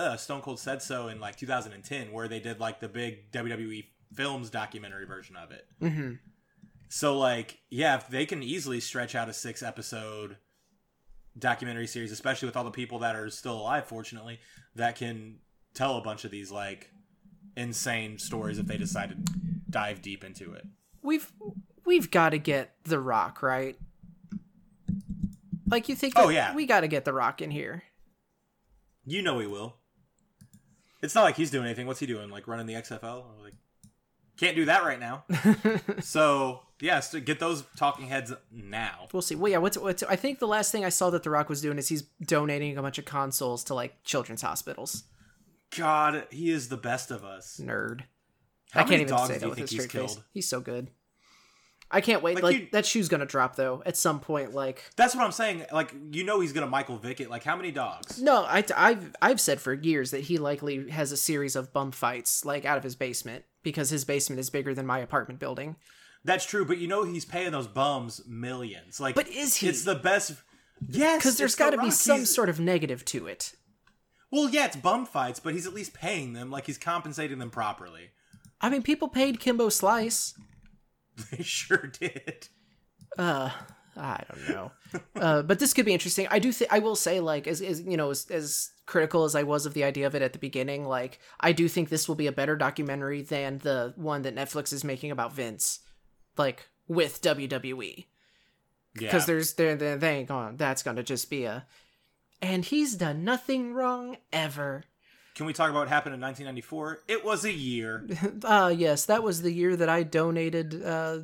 so in, like, 2010, where they did, like, the big WWE Films documentary version of it. Mm-hmm. So, like, yeah, if they can easily stretch out a 6-episode documentary series, especially with all the people that are still alive, fortunately, that can tell a bunch of these, like, insane stories if they decide to dive deep into it. We've got to get The Rock, right? Like, you think we got to get The Rock in here. You know he will. It's not like he's doing anything. What's he doing? Like, running the XFL? Like, can't do that right now. So, yeah, so get those talking heads now. We'll see. Well, yeah, I think the last thing I saw that The Rock was doing is he's donating a bunch of consoles to, like, children's hospitals. God, he is the best of us. Nerd. How I can't many even dogs say do that you with think a he's straight face. killed? He's so good. I can't wait. Like that shoe's gonna drop though at some point. Like, that's what I'm saying. Like, you know, he's gonna Michael Vick it. Like, how many dogs? No, I've said for years that he likely has a series of bum fights, like, out of his basement, because his basement is bigger than my apartment building. That's true, but you know he's paying those bums millions. Like, but is he? It's the best. Yes, because there's got to be some sort of negative to it. Well, yeah, it's bum fights, but he's at least paying them. Like, he's compensating them properly. I mean, people paid Kimbo Slice. They sure did. I don't know. But this could be interesting. I will say, like, as you know, as critical as I was of the idea of it at the beginning, like, I do think this will be a better documentary than the one that Netflix is making about Vince, like, with WWE. Because they ain't going, that's going to just be and he's done nothing wrong ever. Can we talk about what happened in 1994? It was a year. Yes, that was the year that I donated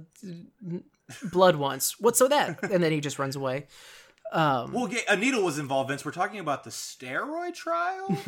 blood once. What's so that? And then he just runs away. Well, a needle was involved, Vince. We're talking about the steroid trial?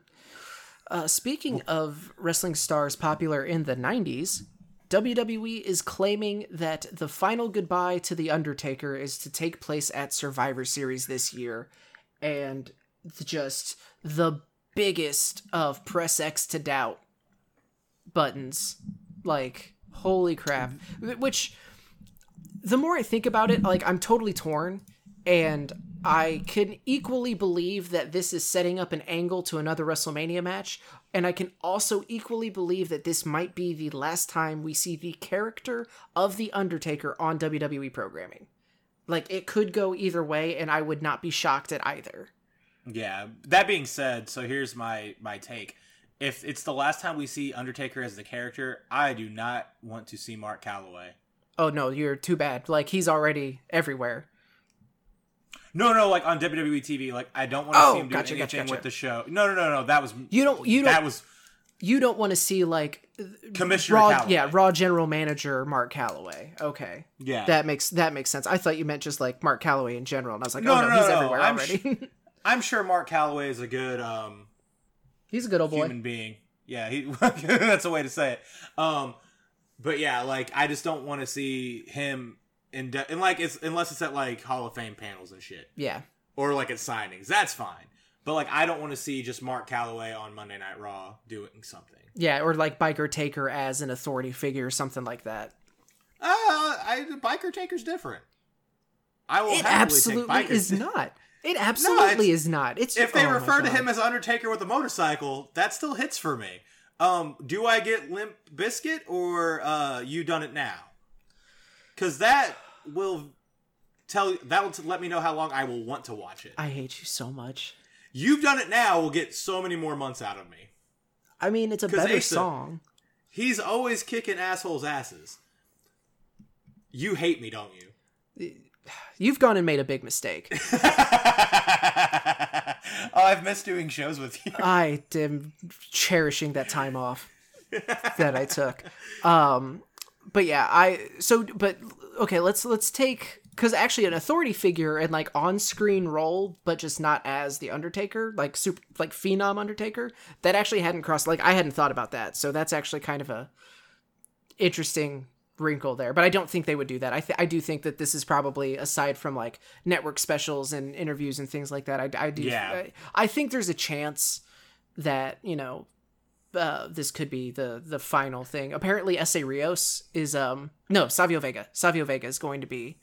Speaking of wrestling stars popular in the 90s, WWE is claiming that the final goodbye to The Undertaker is to take place at Survivor Series this year. And just the biggest of press X to doubt buttons. Like, holy crap. Which, the more I think about it, like, I'm totally torn, and I can equally believe that this is setting up an angle to another WrestleMania match, and I can also equally believe that this might be the last time we see the character of The Undertaker on WWE programming. Like, it could go either way, and I would not be shocked at either. Yeah. That being said, so here's my take. If it's the last time we see Undertaker as the character, I do not want to see Mark Calloway. Oh no, you're too bad. Like, he's already everywhere. No, like on WWE TV. Like, I don't want to see him do anything with the show. No. That was you don't want to see like Commissioner Calloway. Raw General Manager Mark Calloway. Okay, yeah, that makes sense. I thought you meant just like Mark Calloway in general, and I was like, no, he's everywhere already. I'm sure Mark Calloway is a good he's a good old boy, human being. Yeah, that's a way to say it. But yeah, like, I just don't want to see him and like, unless it's at like Hall of Fame panels and shit. Yeah. Or like at signings. That's fine. But like, I don't want to see just Mark Calloway on Monday Night Raw doing something. Yeah, or like Biker Taker as an authority figure or something like that. Biker Taker's different. I will It absolutely is not. It absolutely is not. It's if they refer to him as Undertaker with a motorcycle, that still hits for me. Do I get Limp Bizkit or You Done It Now? Because that will let me know how long I will want to watch it. I hate you so much. You've Done It Now will get so many more months out of me. I mean, it's a better song. He's always kicking assholes' asses. You hate me, don't you? You've gone and made a big mistake. I've missed doing shows with you. I am cherishing that time off that I took. But yeah, okay, let's take, because actually an authority figure and like on-screen role, but just not as the Undertaker, like super, like Phenom Undertaker, that actually hadn't crossed, like I hadn't thought about that. So that's actually kind of a interesting wrinkle there, but I don't think they would do that. I do think that this is probably, aside from like network specials and interviews and things like that, I think there's a chance that, you know, this could be the final thing. Apparently Essa Rios is Savio Vega is going to be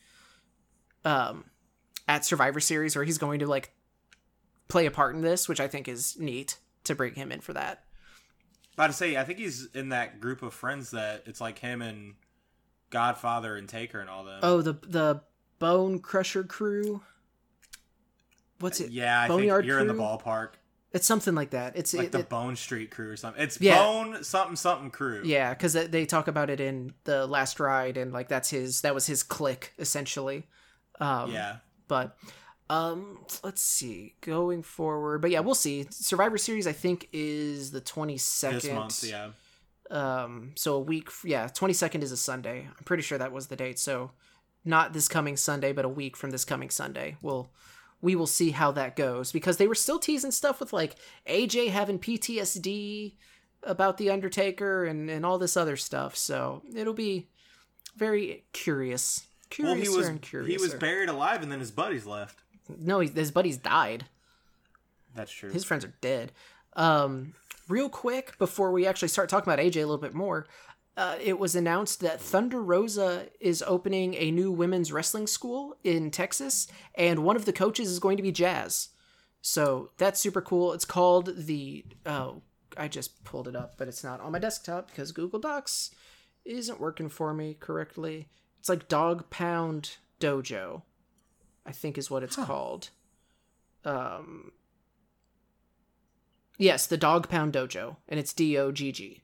at Survivor Series, or he's going to like play a part in this, which I think is neat to bring him in for that. About to say, I think he's in that group of friends that it's like him and Godfather and Taker and all them. Oh, the Bone Crusher crew. What's it? Yeah, I Boneyard think you're crew? in the ballpark. It's something like that. It's like the Bone Street crew or something. It's yeah. Bone something crew. Yeah, because they talk about it in the Last Ride, and like that was his clique essentially. Yeah. But let's see going forward. But yeah, we'll see. Survivor Series I think is the 22nd. This month, yeah. So a week, 22nd is a Sunday. I'm pretty sure that was the date. So not this coming Sunday, but a week from this coming Sunday. We will see how that goes, because they were still teasing stuff with like AJ having PTSD about the Undertaker and all this other stuff. So it'll be very curious. He was buried alive and then his buddies left. No, his buddies died. That's true. His friends are dead. Real quick, before we actually start talking about AJ a little bit more, it was announced that Thunder Rosa is opening a new women's wrestling school in Texas, and one of the coaches is going to be Jazz. So that's super cool. It's called I just pulled it up, but it's not on my desktop because Google Docs isn't working for me correctly. It's like Dog Pound Dojo, I think is what it's called. Yes, the Dog Pound Dojo, and it's DOGG.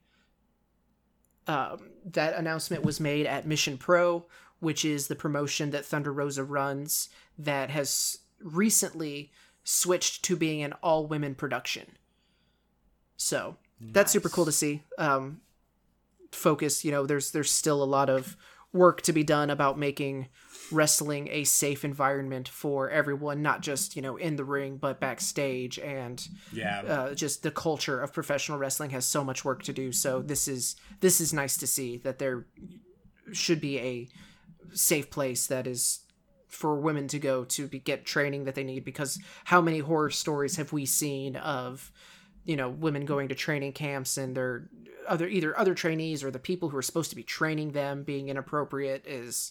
That announcement was made at Mission Pro, which is the promotion that Thunder Rosa runs that has recently switched to being an all-women production. So that's super cool to see. Focus, there's still a lot of work to be done about making wrestling a safe environment for everyone, not just in the ring but backstage, and just the culture of professional wrestling has so much work to do. So this is nice to see that there should be a safe place that is for women to go to get training that they need, because how many horror stories have we seen of women going to training camps and their either other trainees or the people who are supposed to be training them being inappropriate is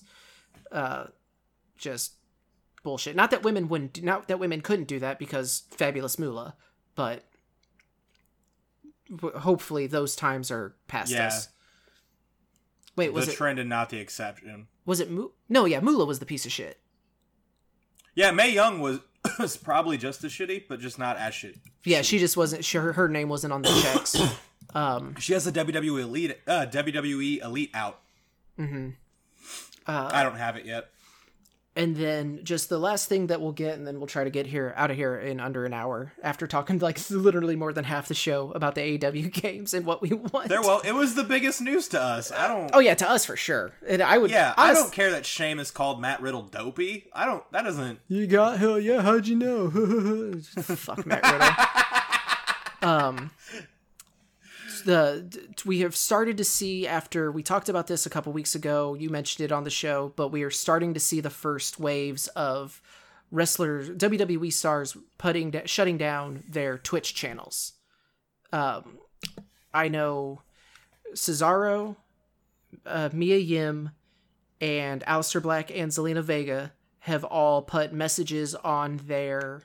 just bullshit. Not that women couldn't do that, because Fabulous Moolah, but hopefully those times are past us. Wait, was the trend and not the exception? Was it No, yeah, Moolah was the piece of shit. Yeah, Mae Young was was probably just as shitty, but just not as shitty. Yeah, she just wasn't sure. Her name wasn't on the checks. She has the WWE Elite out. Mm-hmm. I don't have it yet. And then just the last thing that we'll get, and then we'll try to get out of here in under an hour after talking like literally more than half the show about the AEW games and what we want. Well, it was the biggest news to us. I don't. Oh yeah, to us for sure. And I would. Yeah, I don't care that Sheamus called Matt Riddle dopey. I don't. That doesn't. You got hell yeah? How'd you know? Fuck Matt Riddle. We have started to see, after we talked about this a couple weeks ago, you mentioned it on the show, but we are starting to see the first waves of wrestlers, WWE stars, shutting down their Twitch channels. I know Cesaro, Mia Yim, and Aleister Black and Zelina Vega have all put messages on their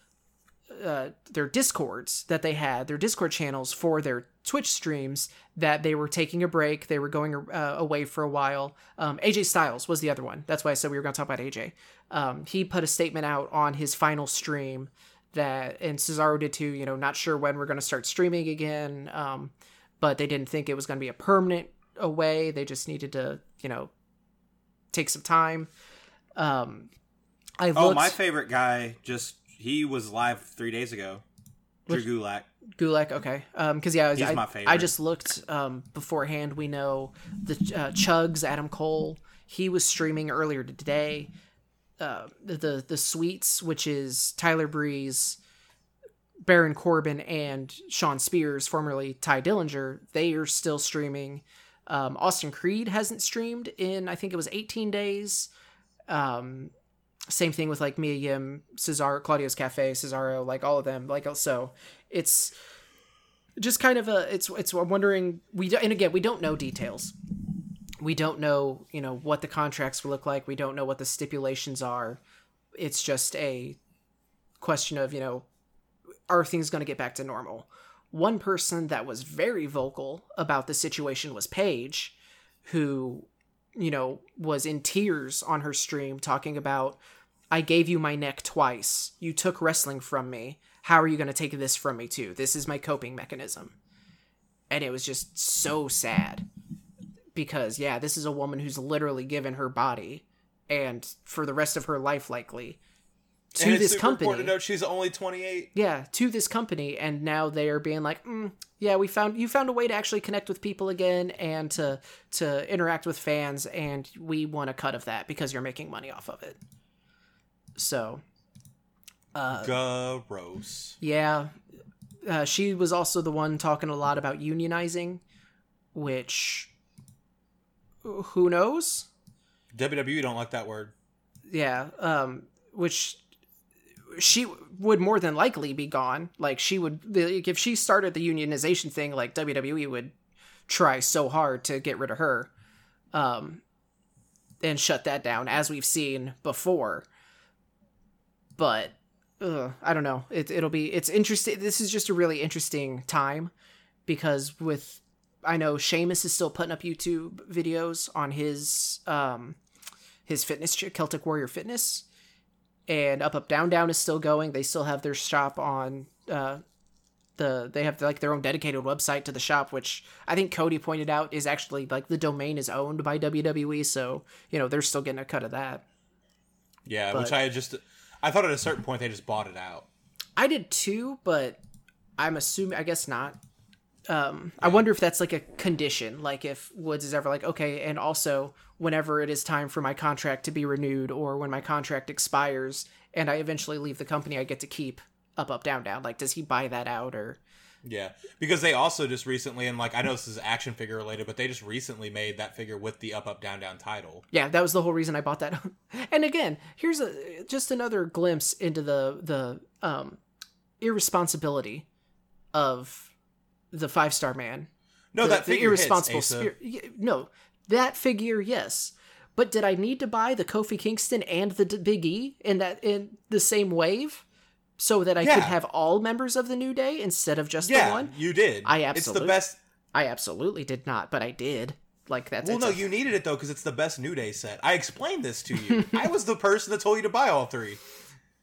Discords that they had, their Discord channels for their Twitch streams, that they were taking a break. They were going away for a while. AJ Styles was the other one. That's why I said we were going to talk about AJ. He put a statement out on his final stream and Cesaro did too, not sure when we're going to start streaming again. But they didn't think it was going to be a permanent away. They just needed to, take some time. My favorite guy, he was live 3 days ago. Drew Gulak. Gulak, okay. Because he's my favorite. I just looked beforehand. We know the Chugs, Adam Cole. He was streaming earlier today. The Sweets, which is Tyler Breeze, Baron Corbin, and Sean Spears, formerly Ty Dillinger. They are still streaming. Austin Creed hasn't streamed in, I think it was 18 days. Same thing with like Mia Yim, Cesaro, Claudio's Cafe, Cesaro, like all of them. Like, so it's just kind of I'm wondering, we don't know details. We don't know, what the contracts will look like. We don't know what the stipulations are. It's just a question of, are things going to get back to normal? One person that was very vocal about the situation was Paige, who, was in tears on her stream talking about, I gave you my neck twice. You took wrestling from me. How are you going to take this from me too? This is my coping mechanism. And it was just so sad because, this is a woman who's literally given her body and for the rest of her life, likely, to this company. Important to note she's only 28. Yeah, to this company, and now they are being like, you found a way to actually connect with people again and to interact with fans, and we want a cut of that because you're making money off of it. So, gross. Yeah, she was also the one talking a lot about unionizing, which, who knows? WWE don't like that word. Yeah, which she would more than likely be gone. Like, she would, if she started the unionization thing, like, WWE would try so hard to get rid of her, and shut that down, as we've seen before. But I don't know. It's interesting. This is just a really interesting time because I know Sheamus is still putting up YouTube videos on his fitness, Celtic Warrior Fitness, and Up Down Down is still going. They still have their shop on they have like their own dedicated website to the shop, which I think Cody pointed out is actually like the domain is owned by WWE, so they're still getting a cut of that. Yeah, but, which I thought at a certain point they just bought it out. I did too, but I'm assuming, I guess not. I wonder if that's like a condition, like if Woods is ever like, okay, and also whenever it is time for my contract to be renewed or when my contract expires and I eventually leave the company, I get to keep Up Down Down. Like, does he buy that out or? Yeah, because they also just recently, and like I know this is action figure related, but they just recently made that figure with the Up Down Down title. Yeah, that was the whole reason I bought that. And again, here's just another glimpse into the irresponsibility of the 5-star man. No, that figure irresponsible spirit. No, that figure, yes. But did I need to buy the Kofi Kingston and the Big E in the same wave? So that I could have all members of the New Day instead of just the one? Yeah, you did. It's the best. I absolutely did not, but I did. Like, that's... Well, no, you needed it, though, because it's the best New Day set. I explained this to you. I was the person that told you to buy all three.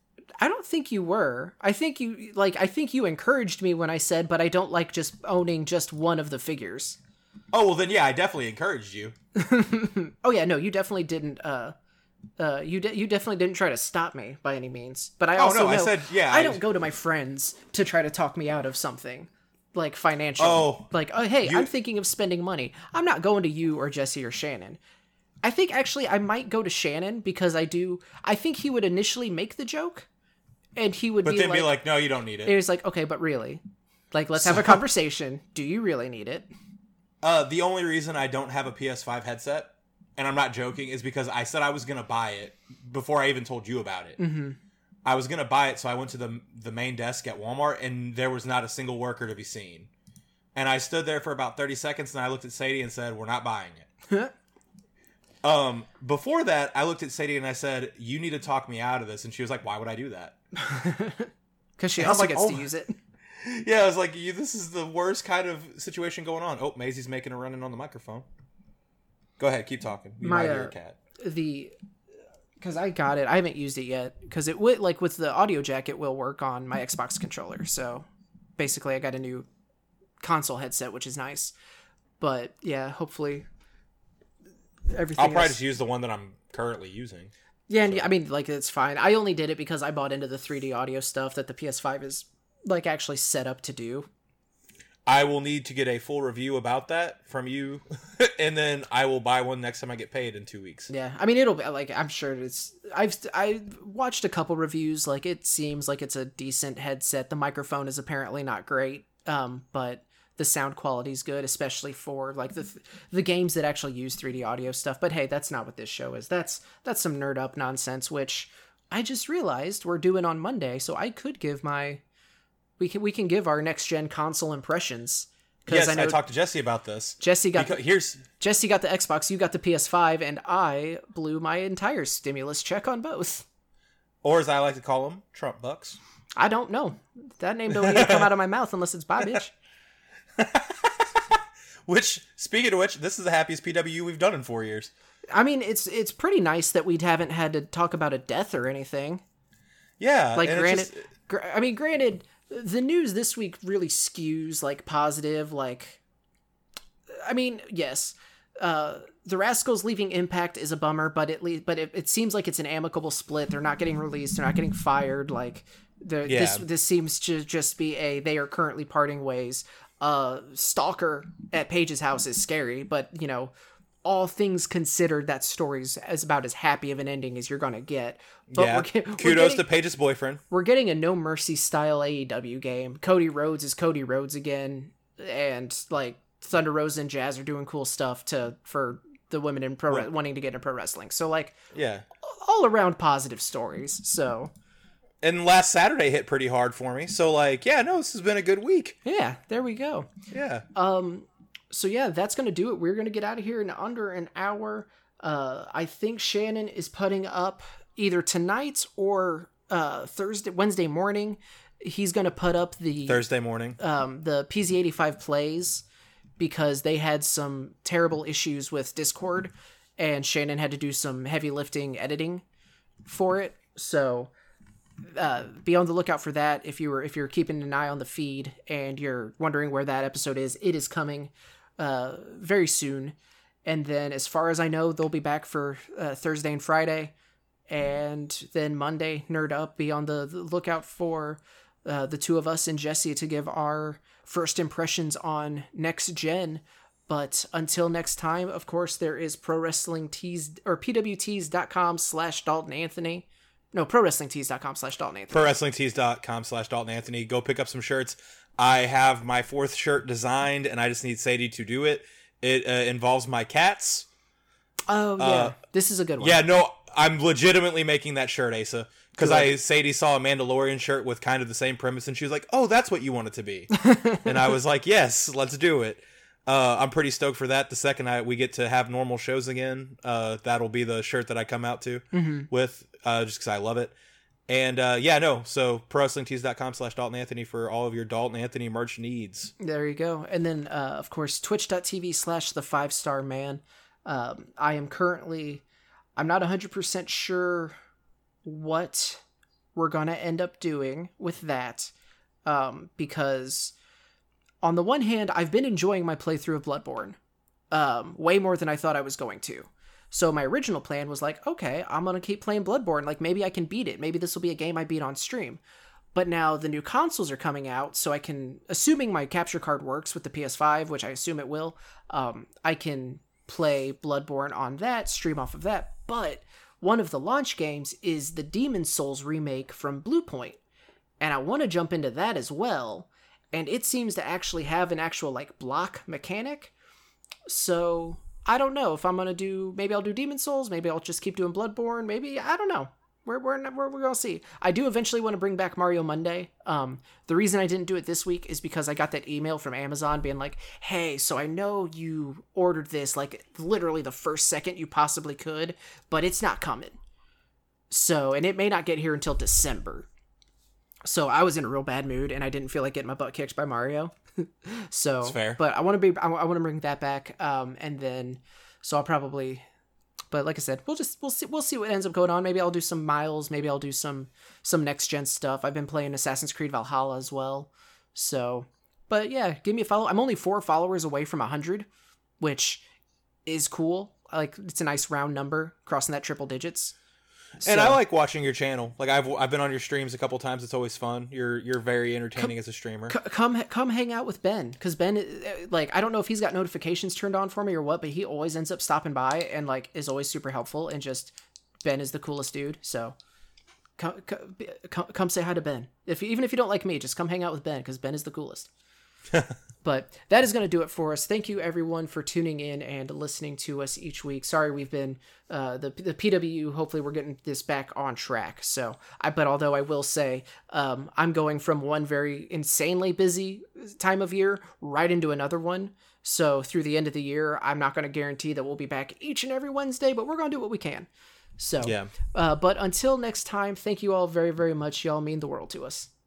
I don't think you were. I think you encouraged me when I said, but I don't like just owning just one of the figures. Oh, well then, yeah, I definitely encouraged you. Oh yeah, no, you definitely didn't. You definitely didn't try to stop me by any means. But I also know I said, yeah, I don't go to my friends to try to talk me out of something like financially. Oh, like, oh hey, I'm thinking of spending money. I'm not going to you or Jesse or Shannon. I think actually I might go to Shannon because I think he would initially make the joke, and he would be like, no, you don't need it. It was like, okay, but really, like, let's have a conversation. Do you really need it? The only reason I don't have a PS5 headset, and I'm not joking, is because I said I was going to buy it before I even told you about it. Mm-hmm. I was going to buy it, so I went to the main desk at Walmart, and there was not a single worker to be seen. And I stood there for about 30 seconds, and I looked at Sadie and said, we're not buying it. Before that, I looked at Sadie and I said, you need to talk me out of this. And she was like, why would I do that? Because she also gets to use it. Yeah, I was like, this is the worst kind of situation going on. Oh, Maisie's making a run-in on the microphone. Go ahead, keep talking. You might hear a cat. Because I got it. I haven't used it yet. Because it would, like, with the audio jack, it will work on my Xbox controller. So, basically, I got a new console headset, which is nice. But, yeah, hopefully everything I'll probably just use the one that I'm currently using. Yeah, and I mean, like, it's fine. I only did it because I bought into the 3D audio stuff that the PS5 is, like, actually set up to do. I will need to get a full review about that from you, and then I will buy one next time I get paid in 2 weeks. Yeah, I mean, it'll be, like, I'm sure it's... I watched a couple reviews, like, it seems like it's a decent headset. The microphone is apparently not great, but the sound quality is good, especially for, like, the games that actually use 3D audio stuff. But hey, that's not what this show is. That's some nerd up nonsense, which I just realized we're doing on Monday, so I could give my... We can give our next gen console impressions. Yes, I talked to Jesse about this. Jesse got the Xbox, you got the PS5, and I blew my entire stimulus check on both. Or as I like to call them, Trump bucks. I don't know. That name don't even come out of my mouth unless it's bye, bitch. Which, speaking of which, this is the happiest PWU we've done in 4 years. I mean, it's pretty nice that we haven't had to talk about a death or anything. Yeah. Like, granted, the news this week really skews, like, positive, like... I mean, yes, the Rascals leaving Impact is a bummer, but it seems like it's an amicable split. They're not getting released. They're not getting fired. Like, this seems to just be they are currently parting ways. Stalker at Paige's house is scary, but, you know, all things considered, that story's about as happy of an ending as you're gonna get. But kudos to Paige's boyfriend. We're getting a No Mercy style AEW game. Cody Rhodes is Cody Rhodes again, and, like, Thunder Rosa and Jazz are doing cool stuff for the women in wanting to get into pro wrestling. So, like, yeah, all around positive stories. So, and last Saturday hit pretty hard for me. So, like, yeah, no, this has been a good week. Yeah, there we go. Yeah. So yeah, that's going to do it. We're going to get out of here in under an hour. I think Shannon is putting up either tonight or Wednesday morning. He's going to put up the Thursday morning, the PZ85 plays, because they had some terrible issues with Discord, and Shannon had to do some heavy lifting editing for it. So be on the lookout for that. If you're keeping an eye on the feed and you're wondering where that episode is, it is coming very soon. And then, as far as I know, they'll be back for Thursday and Friday, and then Monday, Nerd Up. Be on the lookout for the two of us and Jesse to give our first impressions on next gen. But until next time, of course, there is PWTees.com/Dalton Anthony. No, ProWrestlingTees.com/Dalton Anthony. ProWrestlingTees.com/Dalton Anthony. Go pick up some shirts. I have my 4th shirt designed, and I just need Sadie to do it. It involves my cats. Oh, yeah. This is a good one. Yeah, no, I'm legitimately making that shirt, Asa. Because Sadie saw a Mandalorian shirt with kind of the same premise, and she was like, oh, that's what you want it to be. And I was like, yes, let's do it. I'm pretty stoked for that. The second we get to have normal shows again, that'll be the shirt that I come out to with, just because I love it. And so ProWrestlingTees.com/Dalton Anthony for all of your Dalton Anthony merch needs. There you go. And then, of course, Twitch.tv/The5StarMan. I'm not 100% sure what we're going to end up doing with that, because on the one hand, I've been enjoying my playthrough of Bloodborne way more than I thought I was going to. So my original plan was like, okay, I'm going to keep playing Bloodborne. Like, maybe I can beat it. Maybe this will be a game I beat on stream. But now the new consoles are coming out, so I can, assuming my capture card works with the PS5, which I assume it will, I can play Bloodborne on that, stream off of that. But one of the launch games is the Demon's Souls remake from Bluepoint. And I want to jump into that as well. And it seems to actually have an actual, like, block mechanic. So I don't know if I'm going to do, maybe I'll do Demon's Souls, maybe I'll just keep doing Bloodborne, maybe, I don't know. We're going to see. I do eventually want to bring back Mario Monday. The reason I didn't do it this week is because I got that email from Amazon being like, hey, so I know you ordered this like literally the first second you possibly could, but it's not coming. So, and it may not get here until December. So I was in a real bad mood and I didn't feel like getting my butt kicked by Mario. So, that's fair. But I want to bring that back. And then, so I'll probably, but like I said, we'll see what ends up going on. Maybe I'll do some Miles. Maybe I'll do some next gen stuff. I've been playing Assassin's Creed Valhalla as well. So, but yeah, give me a follow. I'm only 4 followers away from 100, which is cool. Like, it's a nice round number, crossing that triple digits. And I like watching your channel. Like, I've been on your streams a couple times. It's always fun. You're very entertaining as a streamer. Come hang out with Ben, because Ben, like, I don't know if he's got notifications turned on for me or what, but he always ends up stopping by and like is always super helpful, and just Ben is the coolest dude. So come say hi to Ben. Even if you don't like me, just come hang out with Ben, because Ben is the coolest. But that is going to do it for us. Thank you everyone for tuning in and listening to us each week. Sorry we've been the PWU. Hopefully we're getting this back on track. So but although I will say I'm going from one very insanely busy time of year right into another one. So through the end of the year, I'm not going to guarantee that we'll be back each and every Wednesday, but we're going to do what we can. So yeah. But until next time, thank you all very, very much. Y'all mean the world to us.